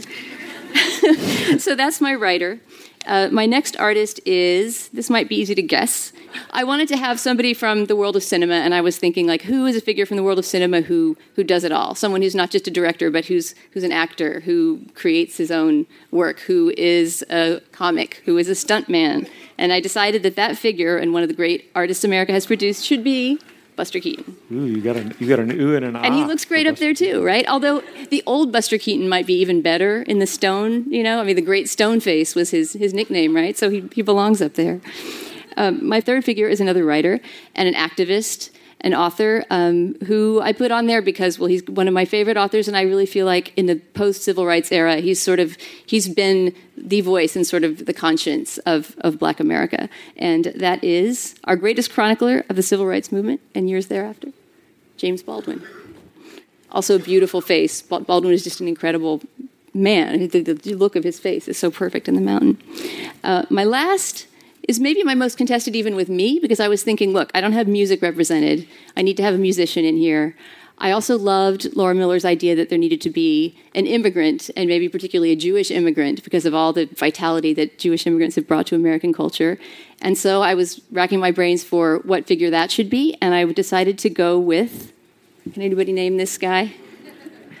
So that's my writer. Uh, my next artist is, this might be easy to guess. I wanted to have somebody from the world of cinema, and I was thinking, like, who is a figure from the world of cinema who who does it all? Someone who's not just a director, but who's who's an actor, who creates his own work, who is a comic, who is a stuntman. And I decided that that figure, and one of the great artists America has produced, should be Buster Keaton. Ooh, you got an you got an ooh and an ah. And he looks great up there too, right? Although the old Buster Keaton might be even better in the stone, you know? I mean, the Great Stone Face was his his nickname, right? So he, he belongs up there. Um, my third figure is another writer and an activist, an author um, who I put on there because, well, he's one of my favorite authors, and I really feel like in the post-civil rights era, he's sort of, he's been the voice and sort of the conscience of, of Black America. And that is our greatest chronicler of the civil rights movement and years thereafter, James Baldwin. Also a beautiful face. Baldwin is just an incredible man. The, the look of his face is so perfect in the mountain. Uh, my last is maybe my most contested even with me, because I was thinking, look, I don't have music represented. I need to have a musician in here. I also loved Laura Miller's idea that there needed to be an immigrant, and maybe particularly a Jewish immigrant, because of all the vitality that Jewish immigrants have brought to American culture. And so I was racking my brains for what figure that should be, and I decided to go with, can anybody name this guy?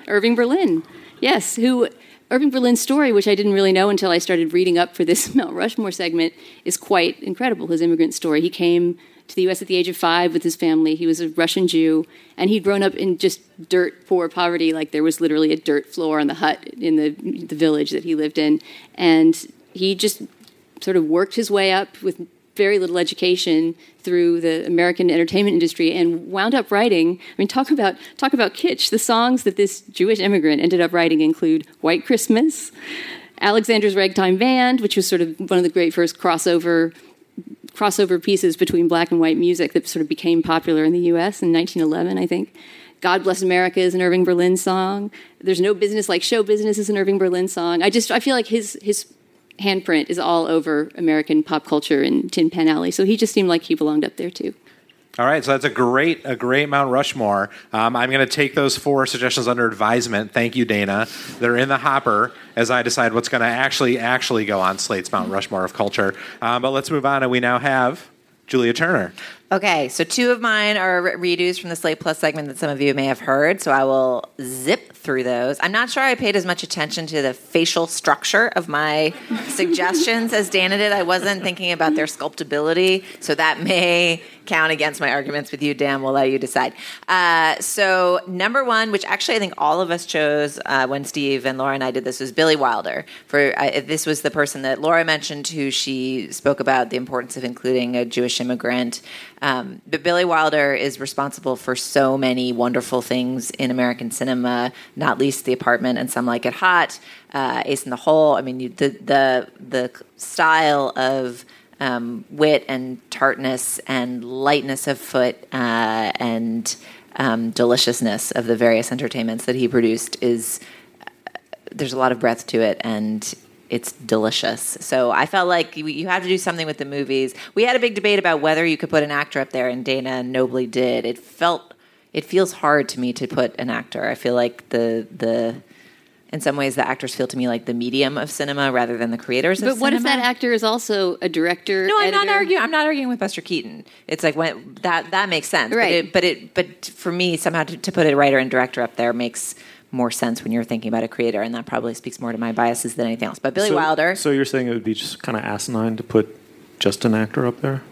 Irving Berlin. Yes, who Irving Berlin's story, which I didn't really know until I started reading up for this Mount Rushmore segment, is quite incredible, his immigrant story. He came to the U S at the age of five with his family. He was a Russian Jew, and he'd grown up in just dirt poor poverty. Like there was literally a dirt floor on the hut in the, the village that he lived in. And he just sort of worked his way up with very little education through the American entertainment industry and wound up writing, I mean, talk about talk about kitsch. The songs that this Jewish immigrant ended up writing include White Christmas, Alexander's Ragtime Band, which was sort of one of the great first crossover crossover pieces between black and white music that sort of became popular in the U S in nineteen eleven, I think. God Bless America is an Irving Berlin song. There's No Business Like Show Business is an Irving Berlin song. I just, I feel like his his handprint is all over American pop culture in Tin Pan Alley, so he just seemed like he belonged up there too. All right, so that's a great, a great Mount Rushmore. Um, I'm going to take those four suggestions under advisement. Thank you, Dana. They're in the hopper as I decide what's going to actually, actually go on Slate's Mount Rushmore of culture. Um, but let's move on, and we now have Julia Turner. Okay, so two of mine are redos from the Slate Plus segment that some of you may have heard, so I will zip through those. I'm not sure I paid as much attention to the facial structure of my suggestions as Dana did. I wasn't thinking about their sculptability, so that may count against my arguments with you, Dan. We'll let you decide. Uh, so number one, which actually I think all of us chose uh, when Steve and Laura and I did this, was Billy Wilder. For uh, this was the person that Laura mentioned, who she spoke about the importance of including a Jewish immigrant. Um, but Billy Wilder is responsible for so many wonderful things in American cinema, not least The Apartment and Some Like It Hot, uh, Ace in the Hole. I mean, you, the the the style of um, wit and tartness and lightness of foot uh, and um, deliciousness of the various entertainments that he produced is uh, there's a lot of breadth to it, and it's delicious. So I felt like you, you have to do something with the movies. We had a big debate about whether you could put an actor up there, and Dana nobly did. It felt, it feels hard to me to put an actor. I feel like the the, in some ways, the actors feel to me like the medium of cinema rather than the creators of but cinema. But what if that actor is also a director? No, I'm editor? not arguing. I'm not arguing with Buster Keaton. It's like when that that makes sense, right? But it, but, it, but for me, somehow to, to put a writer and director up there makes more sense when you're thinking about a creator, and that probably speaks more to my biases than anything else. But Billy so, Wilder. So you're saying it would be just kind of asinine to put just an actor up there?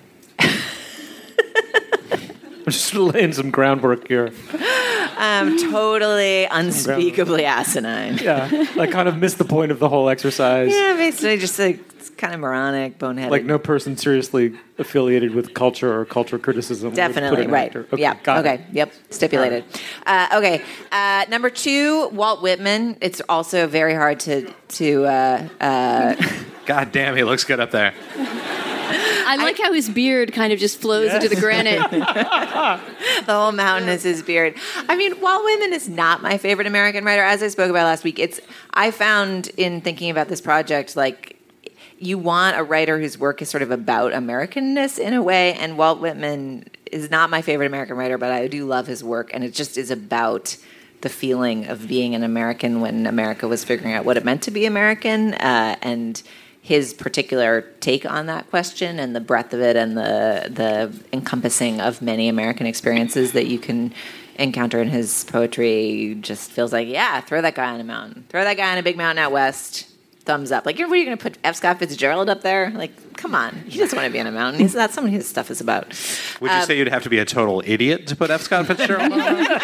I'm just laying some groundwork here. Um, totally unspeakably asinine. Yeah, I kind of missed the point of the whole exercise. Yeah, basically just like it's kind of moronic, boneheaded. Like no person seriously affiliated with culture or culture criticism. Definitely, would put an right. actor. Okay, yeah, got okay, it. yep, stipulated. Right. Uh, okay, uh, number two, Walt Whitman. It's also very hard to... to uh, uh, God damn, he looks good up there. I like I, how his beard kind of just flows yes. into the granite. The whole mountain is his beard. I mean, Walt Whitman is not my favorite American writer. As I spoke about last week, it's I found in thinking about this project, like, you want a writer whose work is sort of about Americanness in a way, and Walt Whitman is not my favorite American writer, but I do love his work, and it just is about the feeling of being an American when America was figuring out what it meant to be American, uh, and his particular take on that question and the breadth of it and the the encompassing of many American experiences that you can encounter in his poetry just feels like, yeah, throw that guy on a mountain. Throw that guy on a big mountain out west. Thumbs up. Like, what are you going to put F. Scott Fitzgerald up there? Like, come on. He doesn't want to be on a mountain. He's, that's what his stuff is about. Would you um, say you'd have to be a total idiot to put F. Scott Fitzgerald on there?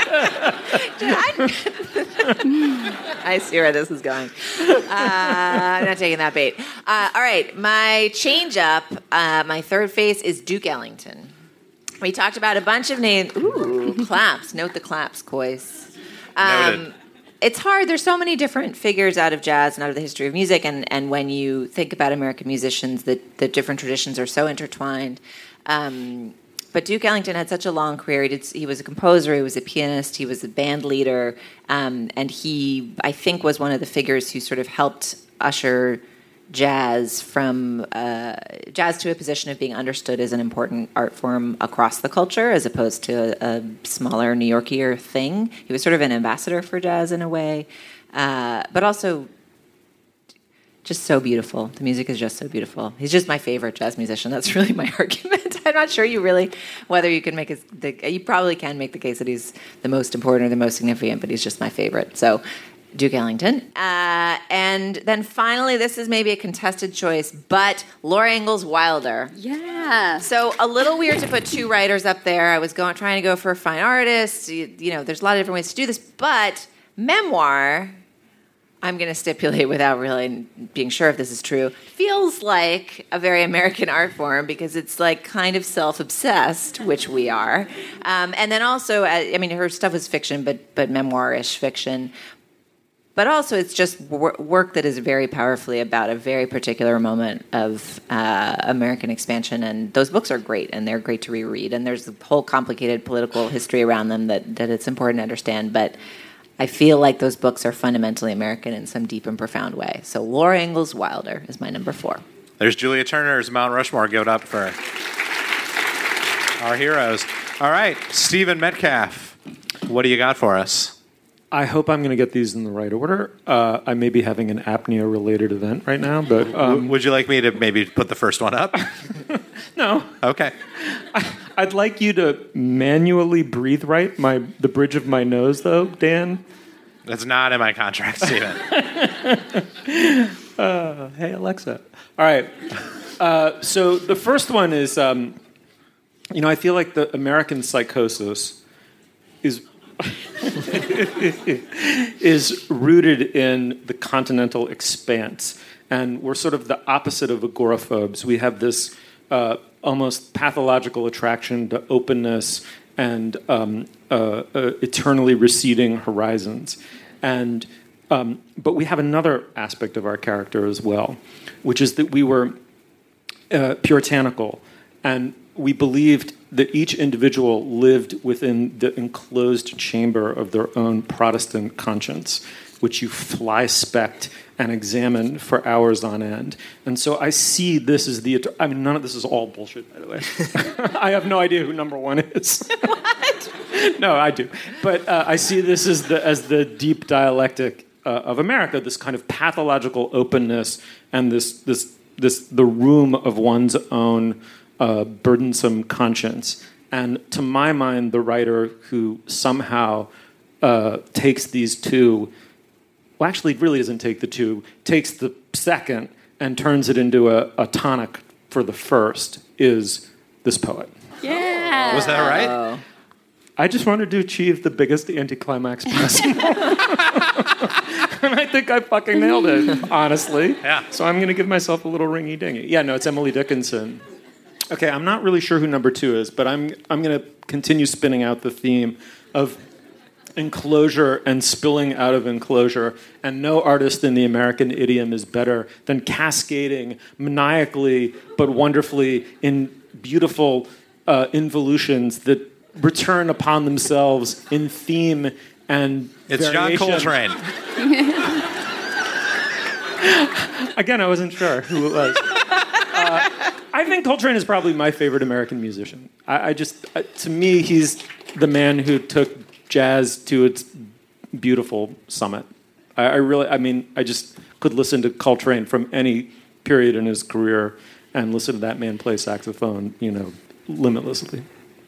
I see where this is going. Uh, I'm not taking that bait. Uh, all right. My change up, uh, my third face is Duke Ellington. We talked about a bunch of names. Ooh, claps. Note the claps, Coyce. Um, Noted. It's hard. There's so many different figures out of jazz and out of the history of music, and, and when you think about American musicians, the, the different traditions are so intertwined. Um, but Duke Ellington had such a long career. He, did, he was a composer, he was a pianist, he was a band leader, um, and he, I think, was one of the figures who sort of helped usher jazz from uh, jazz to a position of being understood as an important art form across the culture, as opposed to a, a smaller New Yorkier thing. He was sort of an ambassador for jazz in a way, uh, but also Just so beautiful. The music is just so beautiful. He's just my favorite jazz musician. That's really my argument. I'm not sure you really, whether you can make it, the, you probably can make the case that he's the most important or the most significant, but he's just my favorite. So Duke Ellington. Uh, and then finally, this is maybe a contested choice, but Laura Ingalls Wilder. Yeah. So a little weird to put two writers up there. I was going trying to go for a fine artist. You, you know, there's a lot of different ways to do this, but memoir, I'm going to stipulate without really being sure if this is true, feels like a very American art form because it's like kind of self-obsessed, which we are. Um, and then also, I mean, her stuff is fiction, but but memoir-ish fiction. But also, it's just wor- work that is very powerfully about a very particular moment of uh, American expansion. And those books are great, and they're great to reread. And there's a whole complicated political history around them that, that it's important to understand. But I feel like those books are fundamentally American in some deep and profound way. So Laura Ingalls Wilder is my number four. There's Julia Turner's Mount Rushmore. Give it up for our heroes. All right, Stephen Metcalf, what do you got for us? I hope I'm going to get these in the right order. Uh, I may be having an apnea-related event right now, but um, would you like me to maybe put the first one up? No. Okay. I, I'd like you to manually breathe right my the bridge of my nose, though, Dan. That's not in my contract, Stephen. uh, hey, Alexa. All right. Uh, so the first one is, um, you know, I feel like the American psychosis is is rooted in the continental expanse. And we're sort of the opposite of agoraphobes. We have this uh, almost pathological attraction to openness and um, uh, uh, eternally receding horizons. And um, but we have another aspect of our character as well, which is that we were uh, puritanical, and we believed that each individual lived within the enclosed chamber of their own Protestant conscience, which you fly-spect and examine for hours on end. And so I see this as the... I mean, none of this is all bullshit, by the way. I have no idea who number one is. What? No, I do. But uh, I see this as the, as the deep dialectic uh, of America, this kind of pathological openness and this this this the room of one's own uh, burdensome conscience. And to my mind, the writer who somehow uh, takes these two... Well, actually, it really doesn't take the two. Takes the second and turns it into a, a tonic for the first is this poet. Yeah. Was that right? I just wanted to achieve the biggest anticlimax possible. And I think I fucking nailed it, honestly. Yeah. So I'm going to give myself a little ringy dingy. Yeah, no, it's Emily Dickinson. Okay, I'm not really sure who number two is, but I'm I'm going to continue spinning out the theme of enclosure and spilling out of enclosure, and no artist in the American idiom is better than cascading maniacally but wonderfully in beautiful uh, involutions that return upon themselves in theme and It's variation. John Coltrane. Again, I wasn't sure who it was. Uh, I think Coltrane is probably my favorite American musician. I, I just, uh, to me, he's the man who took jazz to its beautiful summit. I, I really, I mean, I just could listen to Coltrane from any period in his career and listen to that man play saxophone, you know, limitlessly.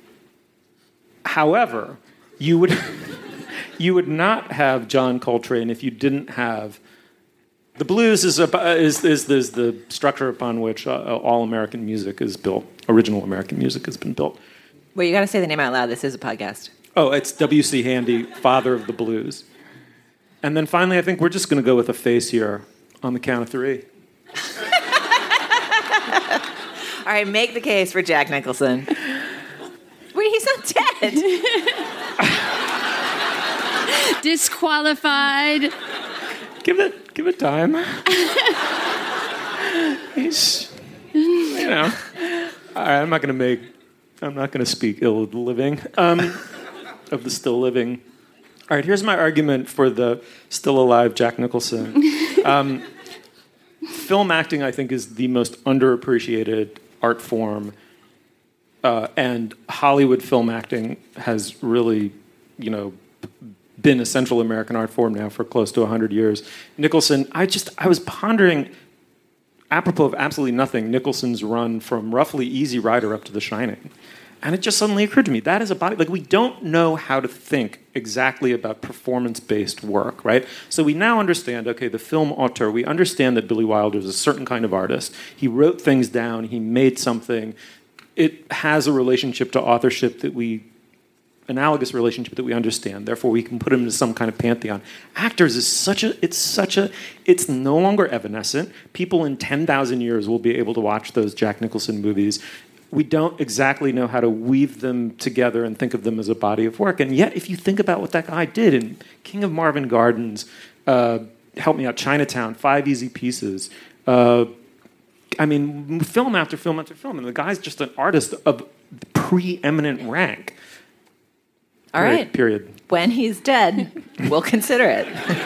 However, you would you would not have John Coltrane if you didn't have the blues is a, is, is is the structure upon which uh, all American music is built. Original American music has been built. Wait, you got to say the name out loud. This is a podcast. Oh, it's W C Handy, father of the blues. And then finally, I think we're just going to go with a face here on the count of three. All right, make the case for Jack Nicholson. Wait, he's not dead. Disqualified. Give it, give it time. He's, you know. All right, I'm not going to make, I'm not going to speak ill of the living, um, of the still living. All right, here's my argument for the still alive Jack Nicholson. Um, film acting, I think, is the most underappreciated art form. Uh, and Hollywood film acting has really, you know, been a Central American art form now for close to one hundred years. Nicholson, I just, I was pondering apropos of absolutely nothing, Nicholson's run from roughly Easy Rider up to The Shining. And it just suddenly occurred to me, that is a body, like we don't know how to think exactly about performance-based work, right? So we now understand, okay, the film auteur, we understand that Billy Wilder is a certain kind of artist. He wrote things down, he made something. It has a relationship to authorship that we, analogous relationship that we understand. Therefore, we can put him into some kind of pantheon. Actors is such a, it's such a, it's no longer evanescent. People in ten thousand years will be able to watch those Jack Nicholson movies. We don't exactly know how to weave them together and think of them as a body of work. And yet, if you think about what that guy did in King of Marvin Gardens, uh, help me out, Chinatown, Five Easy Pieces, uh, I mean, film after film after film, and the guy's just an artist of preeminent rank. All period, right. Period. When he's dead, we'll consider it.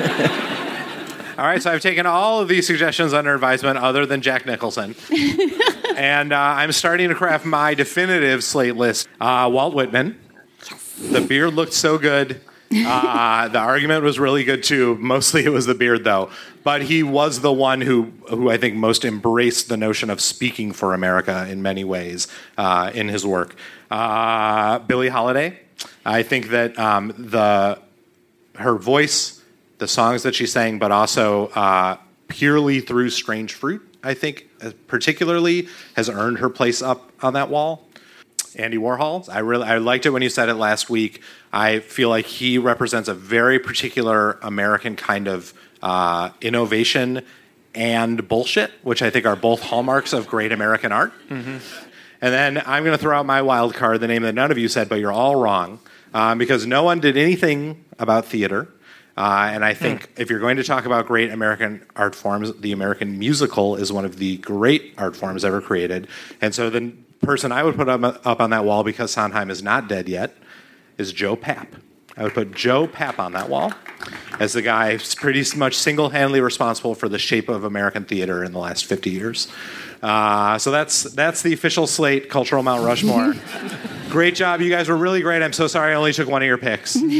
All right, so I've taken all of these suggestions under advisement other than Jack Nicholson. And uh, I'm starting to craft my definitive slate list. Uh, Walt Whitman. The beard looked so good. Uh, the argument was really good, too. Mostly it was the beard, though. But he was the one who, who I think most embraced the notion of speaking for America in many ways uh, in his work. Uh, Billie Holiday. I think that um, the her voice, the songs that she sang, but also uh, purely through Strange Fruit, I think, particularly, has earned her place up on that wall. Andy Warhol, I really I liked it when you said it last week. I feel like he represents a very particular American kind of uh, innovation and bullshit, which I think are both hallmarks of great American art. Mm-hmm. And then I'm going to throw out my wild card, the name that none of you said, but you're all wrong, um, because no one did anything about theater. Uh, and I think mm. if you're going to talk about great American art forms, the American musical is one of the great art forms ever created. And so the person I would put up, up on that wall, because Sondheim is not dead yet, is Joe Papp. I would put Joe Papp on that wall as the guy who's pretty much single-handedly responsible for the shape of American theater in the last fifty years. Uh, so that's that's the official slate, Cultural Mount Rushmore. Great job. You guys were really great. I'm so sorry I only took one of your picks. uh,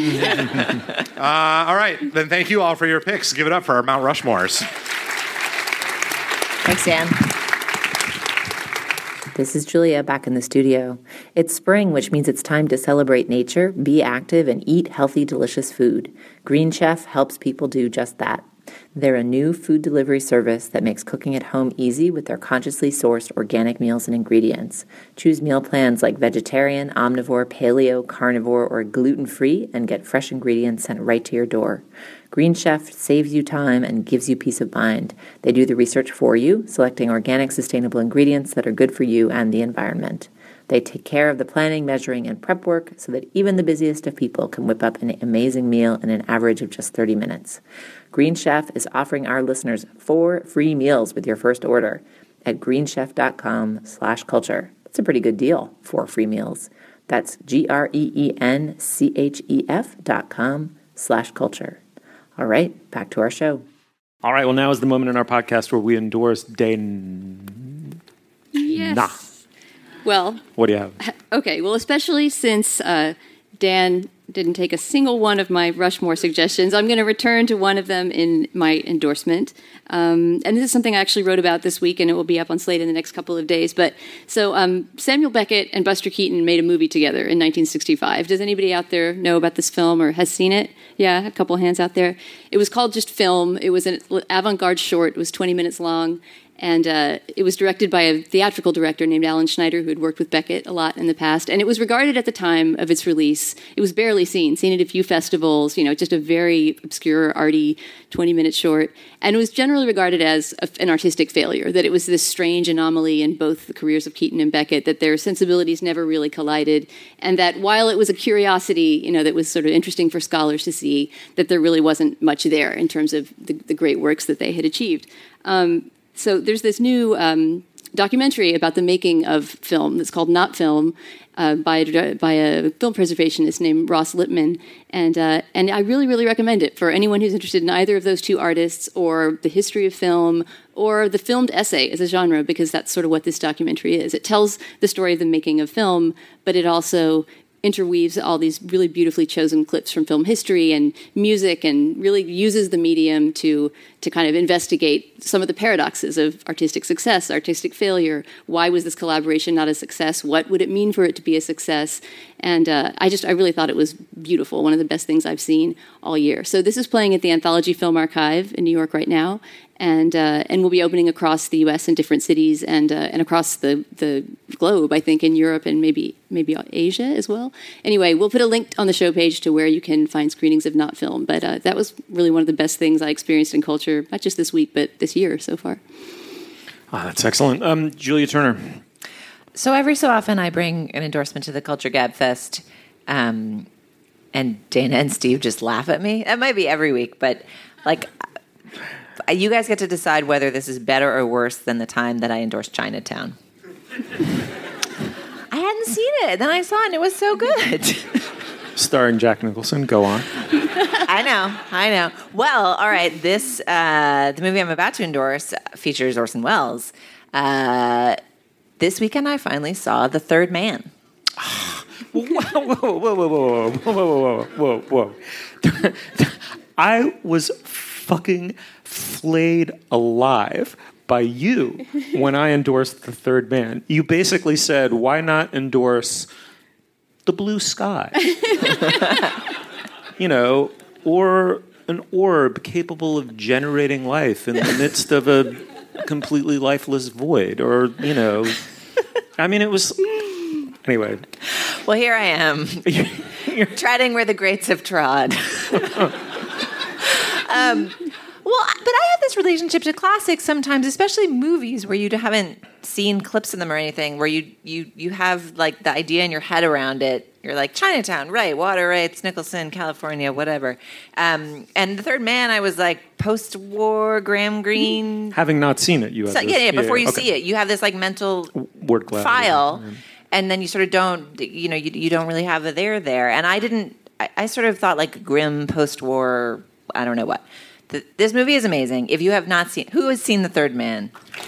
all right. Then thank you all for your picks. Give it up for our Mount Rushmores. Thanks, Dan. This is Julia back in the studio. It's spring, which means it's time to celebrate nature, be active, and eat healthy, delicious food. Green Chef helps people do just that. They're a new food delivery service that makes cooking at home easy with their consciously sourced organic meals and ingredients. Choose meal plans like vegetarian, omnivore, paleo, carnivore, or gluten-free and get fresh ingredients sent right to your door. Green Chef saves you time and gives you peace of mind. They do the research for you, selecting organic, sustainable ingredients that are good for you and the environment. They take care of the planning, measuring, and prep work so that even the busiest of people can whip up an amazing meal in an average of just thirty minutes. Green Chef is offering our listeners four free meals with your first order at greenchef.com slash culture. That's a pretty good deal, four free meals. That's G-R-E-E-N-C-H-E-F dot com slash culture. All right, back to our show. All right, well, now is the moment in our podcast where we endorse Dana. Yes. Nah. Well, what do you have? Okay, well, especially since uh, Dan didn't take a single one of my Rushmore suggestions, I'm going to return to one of them in my endorsement. Um, and this is something I actually wrote about this week, and it will be up on Slate in the next couple of days. But so um, Samuel Beckett and Buster Keaton made a movie together in nineteen sixty-five. Does anybody out there know about this film or has seen it? Yeah, a couple hands out there. It was called just Film. It was an avant-garde short. It was twenty minutes long. And uh, it was directed by a theatrical director named Alan Schneider, who had worked with Beckett a lot in the past. And it was regarded at the time of its release. It was barely seen, seen at a few festivals, you know, just a very obscure, arty twenty-minute short. And it was generally regarded as a, an artistic failure, that it was this strange anomaly in both the careers of Keaton and Beckett, that their sensibilities never really collided. And that while it was a curiosity, you know, that was sort of interesting for scholars to see, that there really wasn't much there in terms of the, the great works that they had achieved. Um, So there's this new um, documentary about the making of film that's called Not Film uh, by, by a film preservationist named Ross Lippman. And, uh, and I really, really recommend it for anyone who's interested in either of those two artists or the history of film or the filmed essay as a genre, because that's sort of what this documentary is. It tells the story of the making of film, but it also interweaves all these really beautifully chosen clips from film history and music, and really uses the medium to to kind of investigate some of the paradoxes of artistic success, artistic failure. Why was this collaboration not a success? What would it mean for it to be a success? And uh, I just, I really thought it was beautiful, one of the best things I've seen all year. So this is playing at the Anthology Film Archive in New York right now, and uh, and we'll be opening across the U S in different cities and uh, and across the, the globe, I think, in Europe and maybe maybe Asia as well. Anyway, we'll put a link on the show page to where you can find screenings of Not Film, but uh, that was really one of the best things I experienced in culture, not just this week, but this year so far. Oh, that's excellent. Um, Julia Turner. So every so often I bring an endorsement to the Culture Gab Fest, um, and Dana and Steve just laugh at me. That might be every week, but like you guys get to decide whether this is better or worse than the time that I endorsed Chinatown. I hadn't seen it. Then I saw it and it was so good. Starring Jack Nicholson. Go on. I know. I know. Well, all right. This, uh, the movie I'm about to endorse features Orson Welles. Uh, this weekend I finally saw The Third Man. Whoa, whoa, whoa, whoa, whoa, whoa, whoa, whoa, whoa. I was fucking flayed alive by you when I endorsed The Third Man. You basically said, why not endorse The Blue Sky? You know, or an orb capable of generating life in the midst of a completely lifeless void, or, you know, I mean, it was... Anyway. Well, here I am, treading where the greats have trod. um, well, but I have this relationship to classics sometimes, especially movies where you haven't seen clips of them or anything, where you, you, you have like the idea in your head around it. You're like, Chinatown, right, water rights, Nicholson, California, whatever. Um, and The Third Man, I was like, post-war, Graham Greene. Having not seen it, you have so, this, yeah, yeah, before yeah, you okay. see it, you have this like mental word cloud file. Yeah. And then you sort of don't, you know, you, you don't really have a there there. And I didn't, I, I sort of thought like grim post-war, I don't know what. The, this movie is amazing. If you have not seen, who has seen The Third Man?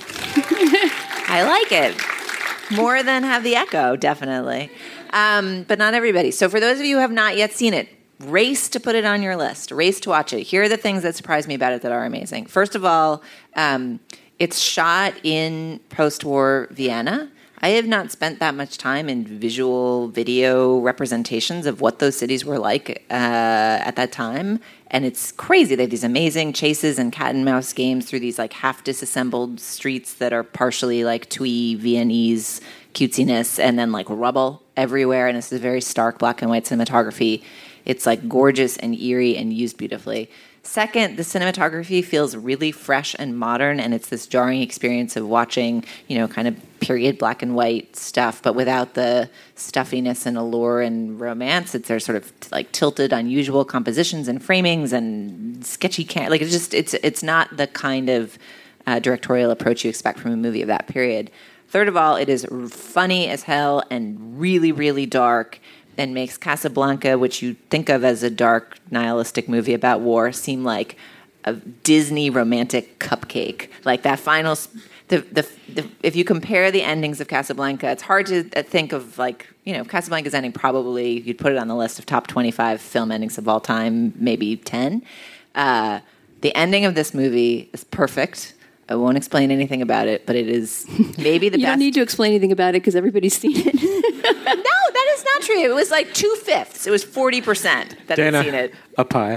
I like it. More than Have the Echo, definitely. Um, but not everybody. So for those of you who have not yet seen it, race to put it on your list. Race to watch it. Here are the things that surprised me about it that are amazing. First of all, um, it's shot in post-war Vienna. I have not spent that much time in visual video representations of what those cities were like uh, at that time. And it's crazy. They have these amazing chases and cat and mouse games through these like half disassembled streets that are partially like twee Viennese cutesiness, and then like rubble everywhere. And it's a very stark black and white cinematography. It's like gorgeous and eerie and used beautifully. Second, the cinematography feels really fresh and modern, and it's this jarring experience of watching, you know, kind of period black and white stuff, but without the stuffiness and allure and romance. It's there's sort of like tilted, unusual compositions and framings and sketchy, can- like it's just it's it's not the kind of uh, directorial approach you expect from a movie of that period. Third of all, it is funny as hell and really, really dark, and makes Casablanca, which you think of as a dark, nihilistic movie about war, seem like a Disney romantic cupcake. Like that final, the, the the if you compare the endings of Casablanca, it's hard to think of like, you know, Casablanca's ending probably, you'd put it on the list of top twenty-five film endings of all time, maybe ten. Uh, the ending of this movie is perfect. I won't explain anything about it, but it is maybe the you best. You don't need to explain anything about it because everybody's seen it. No, that is not true. It was like two-fifths. It was forty percent that Dana, had seen it. A pie.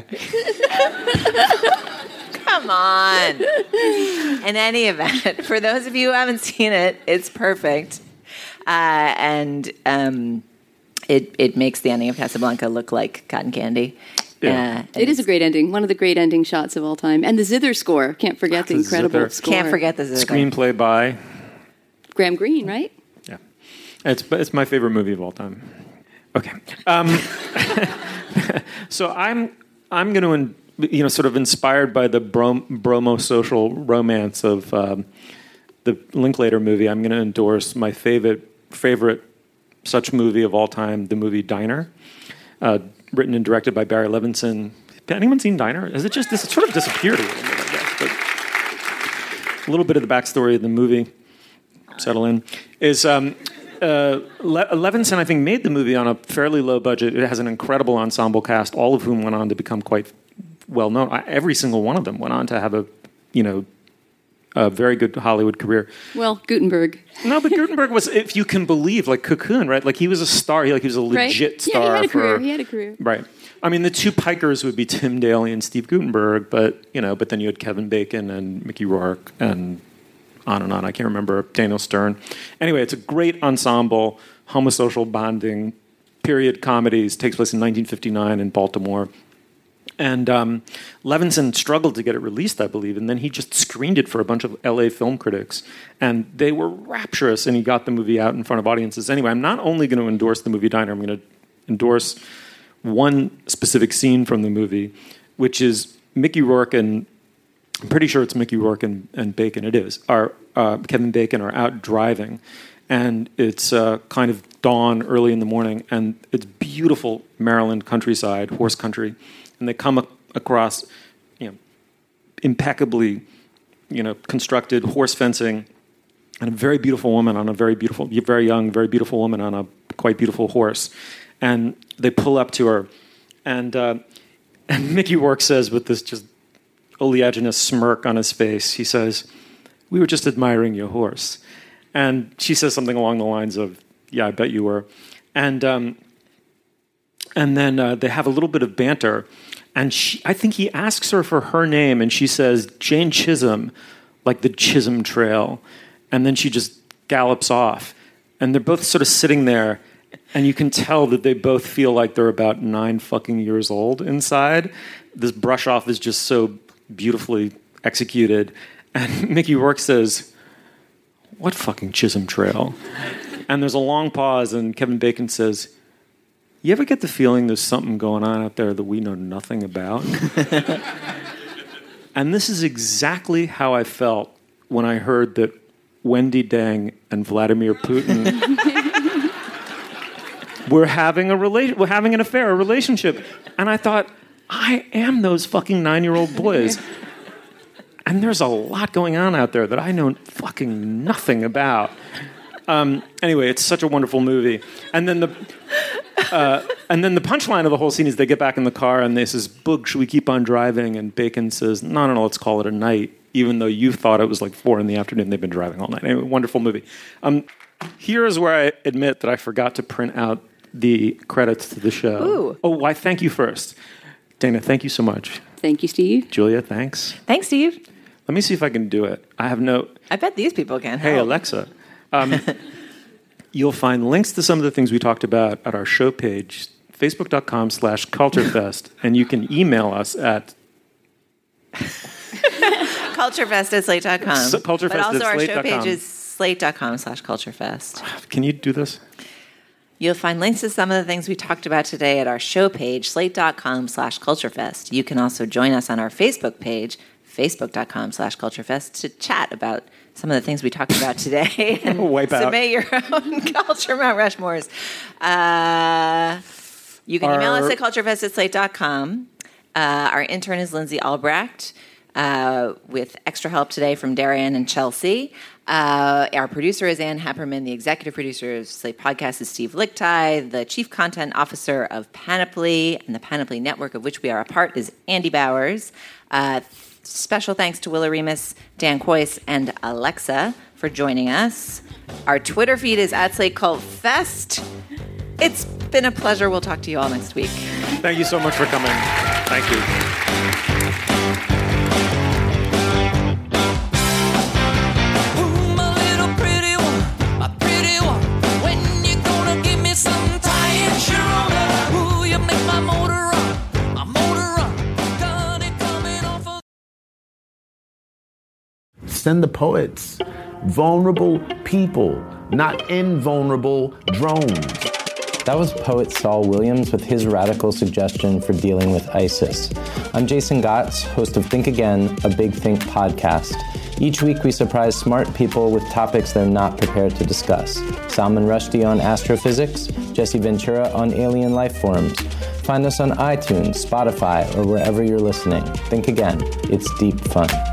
Come on. In any event, for those of you who haven't seen it, it's perfect. Uh, and um, it, it makes the ending of Casablanca look like cotton candy. Yeah. Uh, it is a great ending. One of the great ending shots of all time. And the zither score. Can't forget the, the incredible zither. score. Can't forget the zither. Screenplay by? Graham Greene, right? Yeah. It's it's my favorite movie of all time. Okay. Um, so I'm I'm going to, you know, sort of inspired by the brom, bromo-social romance of um, the Linklater movie, I'm going to endorse my favorite favorite such movie of all time, the movie Diner. Uh, written and directed by Barry Levinson. Anyone seen Diner? Is it just this? It sort of disappeared a little bit, I guess. But a little bit of the backstory of the movie, settle in, is um, uh, Le- Levinson, I think, made the movie on a fairly low budget. It has an incredible ensemble cast, all of whom went on to become quite well known. I, every single one of them went on to have a you know, a very good Hollywood career. Well, Gutenberg. No, but Gutenberg was, if you can believe, like Cocoon, right? Like he was a star. He like he was a legit right? star. Yeah, he had a for, career. He had a career. Right. I mean, the two pikers would be Tim Daly and Steve Gutenberg, but you know, but then you had Kevin Bacon and Mickey Rourke and on and on. I can't remember Daniel Stern. Anyway, it's a great ensemble, homosocial bonding, period comedies. Takes place in nineteen fifty-nine in Baltimore. And um, Levinson struggled to get it released, I believe, and then he just screened it for a bunch of L A film critics, and they were rapturous, and he got the movie out in front of audiences. Anyway, I'm not only going to endorse the movie Diner, I'm going to endorse one specific scene from the movie, which is Mickey Rourke and, I'm pretty sure it's Mickey Rourke and, and Bacon, it is, are, uh, Kevin Bacon are out driving, and it's uh, kind of dawn early in the morning, and it's beautiful Maryland countryside, horse country, and they come ac- across, you know, impeccably, you know, constructed horse fencing, and a very beautiful woman on a very beautiful, very young, very beautiful woman on a quite beautiful horse, and they pull up to her, and uh, and Mickey Rourke says with this just oleaginous smirk on his face, he says, "We were just admiring your horse," and she says something along the lines of, "Yeah, I bet you were," and um, and then uh, they have a little bit of banter. And she, I think he asks her for her name, and she says, Jane Chisholm, like the Chisholm Trail. And then she just gallops off. And they're both sort of sitting there, and you can tell that they both feel like they're about nine fucking years old inside. This brush-off is just so beautifully executed. And Mickey Rourke says, "What fucking Chisholm Trail?" And there's a long pause, and Kevin Bacon says, "You ever get the feeling there's something going on out there that we know nothing about?" And this is exactly how I felt when I heard that Wendy Deng and Vladimir Putin were having a rela- were having an affair, a relationship. And I thought, I am those fucking nine-year-old boys. And there's a lot going on out there that I know fucking nothing about. Um, anyway, it's such a wonderful movie. And then the... Uh, and then the punchline of the whole scene is they get back in the car and they says, "Boog, should we keep on driving?" And Bacon says, no, no, no, let's call it a night, even though you thought it was like four in the afternoon. They've been driving all night. Anyway, wonderful movie. Um, here is where I admit that I forgot to print out the credits to the show. Ooh. Oh, why? Thank you first. Dana, thank you so much. Thank you, Steve. Julia, thanks. Thanks, Steve. Let me see if I can do it. I have no... I bet these people can Hey, help. Alexa. Um, you'll find links to some of the things we talked about at our show page, facebook.com slash culturefest, and you can email us at culturefest at slate dot com. So, culturefest but also at our slate show dot com. page is slate.com slash culturefest. Can you do this? You'll find links to some of the things we talked about today at our show page, slate.com slash culturefest. You can also join us on our Facebook page, facebook.com slash culturefest, to chat about some of the things we talked about today and Wipe out. submit your own culture Mount Rushmores. Uh, you can email Our- us at culturefest at slate dot com. Uh, our intern is Lindsay Albrecht, uh, with extra help today from Darian and Chelsea. Uh, our producer is Ann Happerman. The executive producer of Slate Podcast is Steve Lichtai. The chief content officer of Panoply and the Panoply Network, of which we are a part, is Andy Bowers. Uh, special thanks to Willa Remus, Dan Kois, and Alexa for joining us. Our Twitter feed is at Slate Cult Fest. It's been a pleasure. We'll talk to you all next week. Thank you so much for coming. Thank you. Send the poets. Vulnerable people, not invulnerable drones. That was poet Saul Williams with his radical suggestion for dealing with ISIS. I'm Jason Gotts, host of Think Again, a Big Think podcast. Each week we surprise smart people with topics they're not prepared to discuss. Salman Rushdie on astrophysics, Jesse Ventura on alien life forms. Find us on iTunes, Spotify, or wherever you're listening. Think Again. It's deep fun.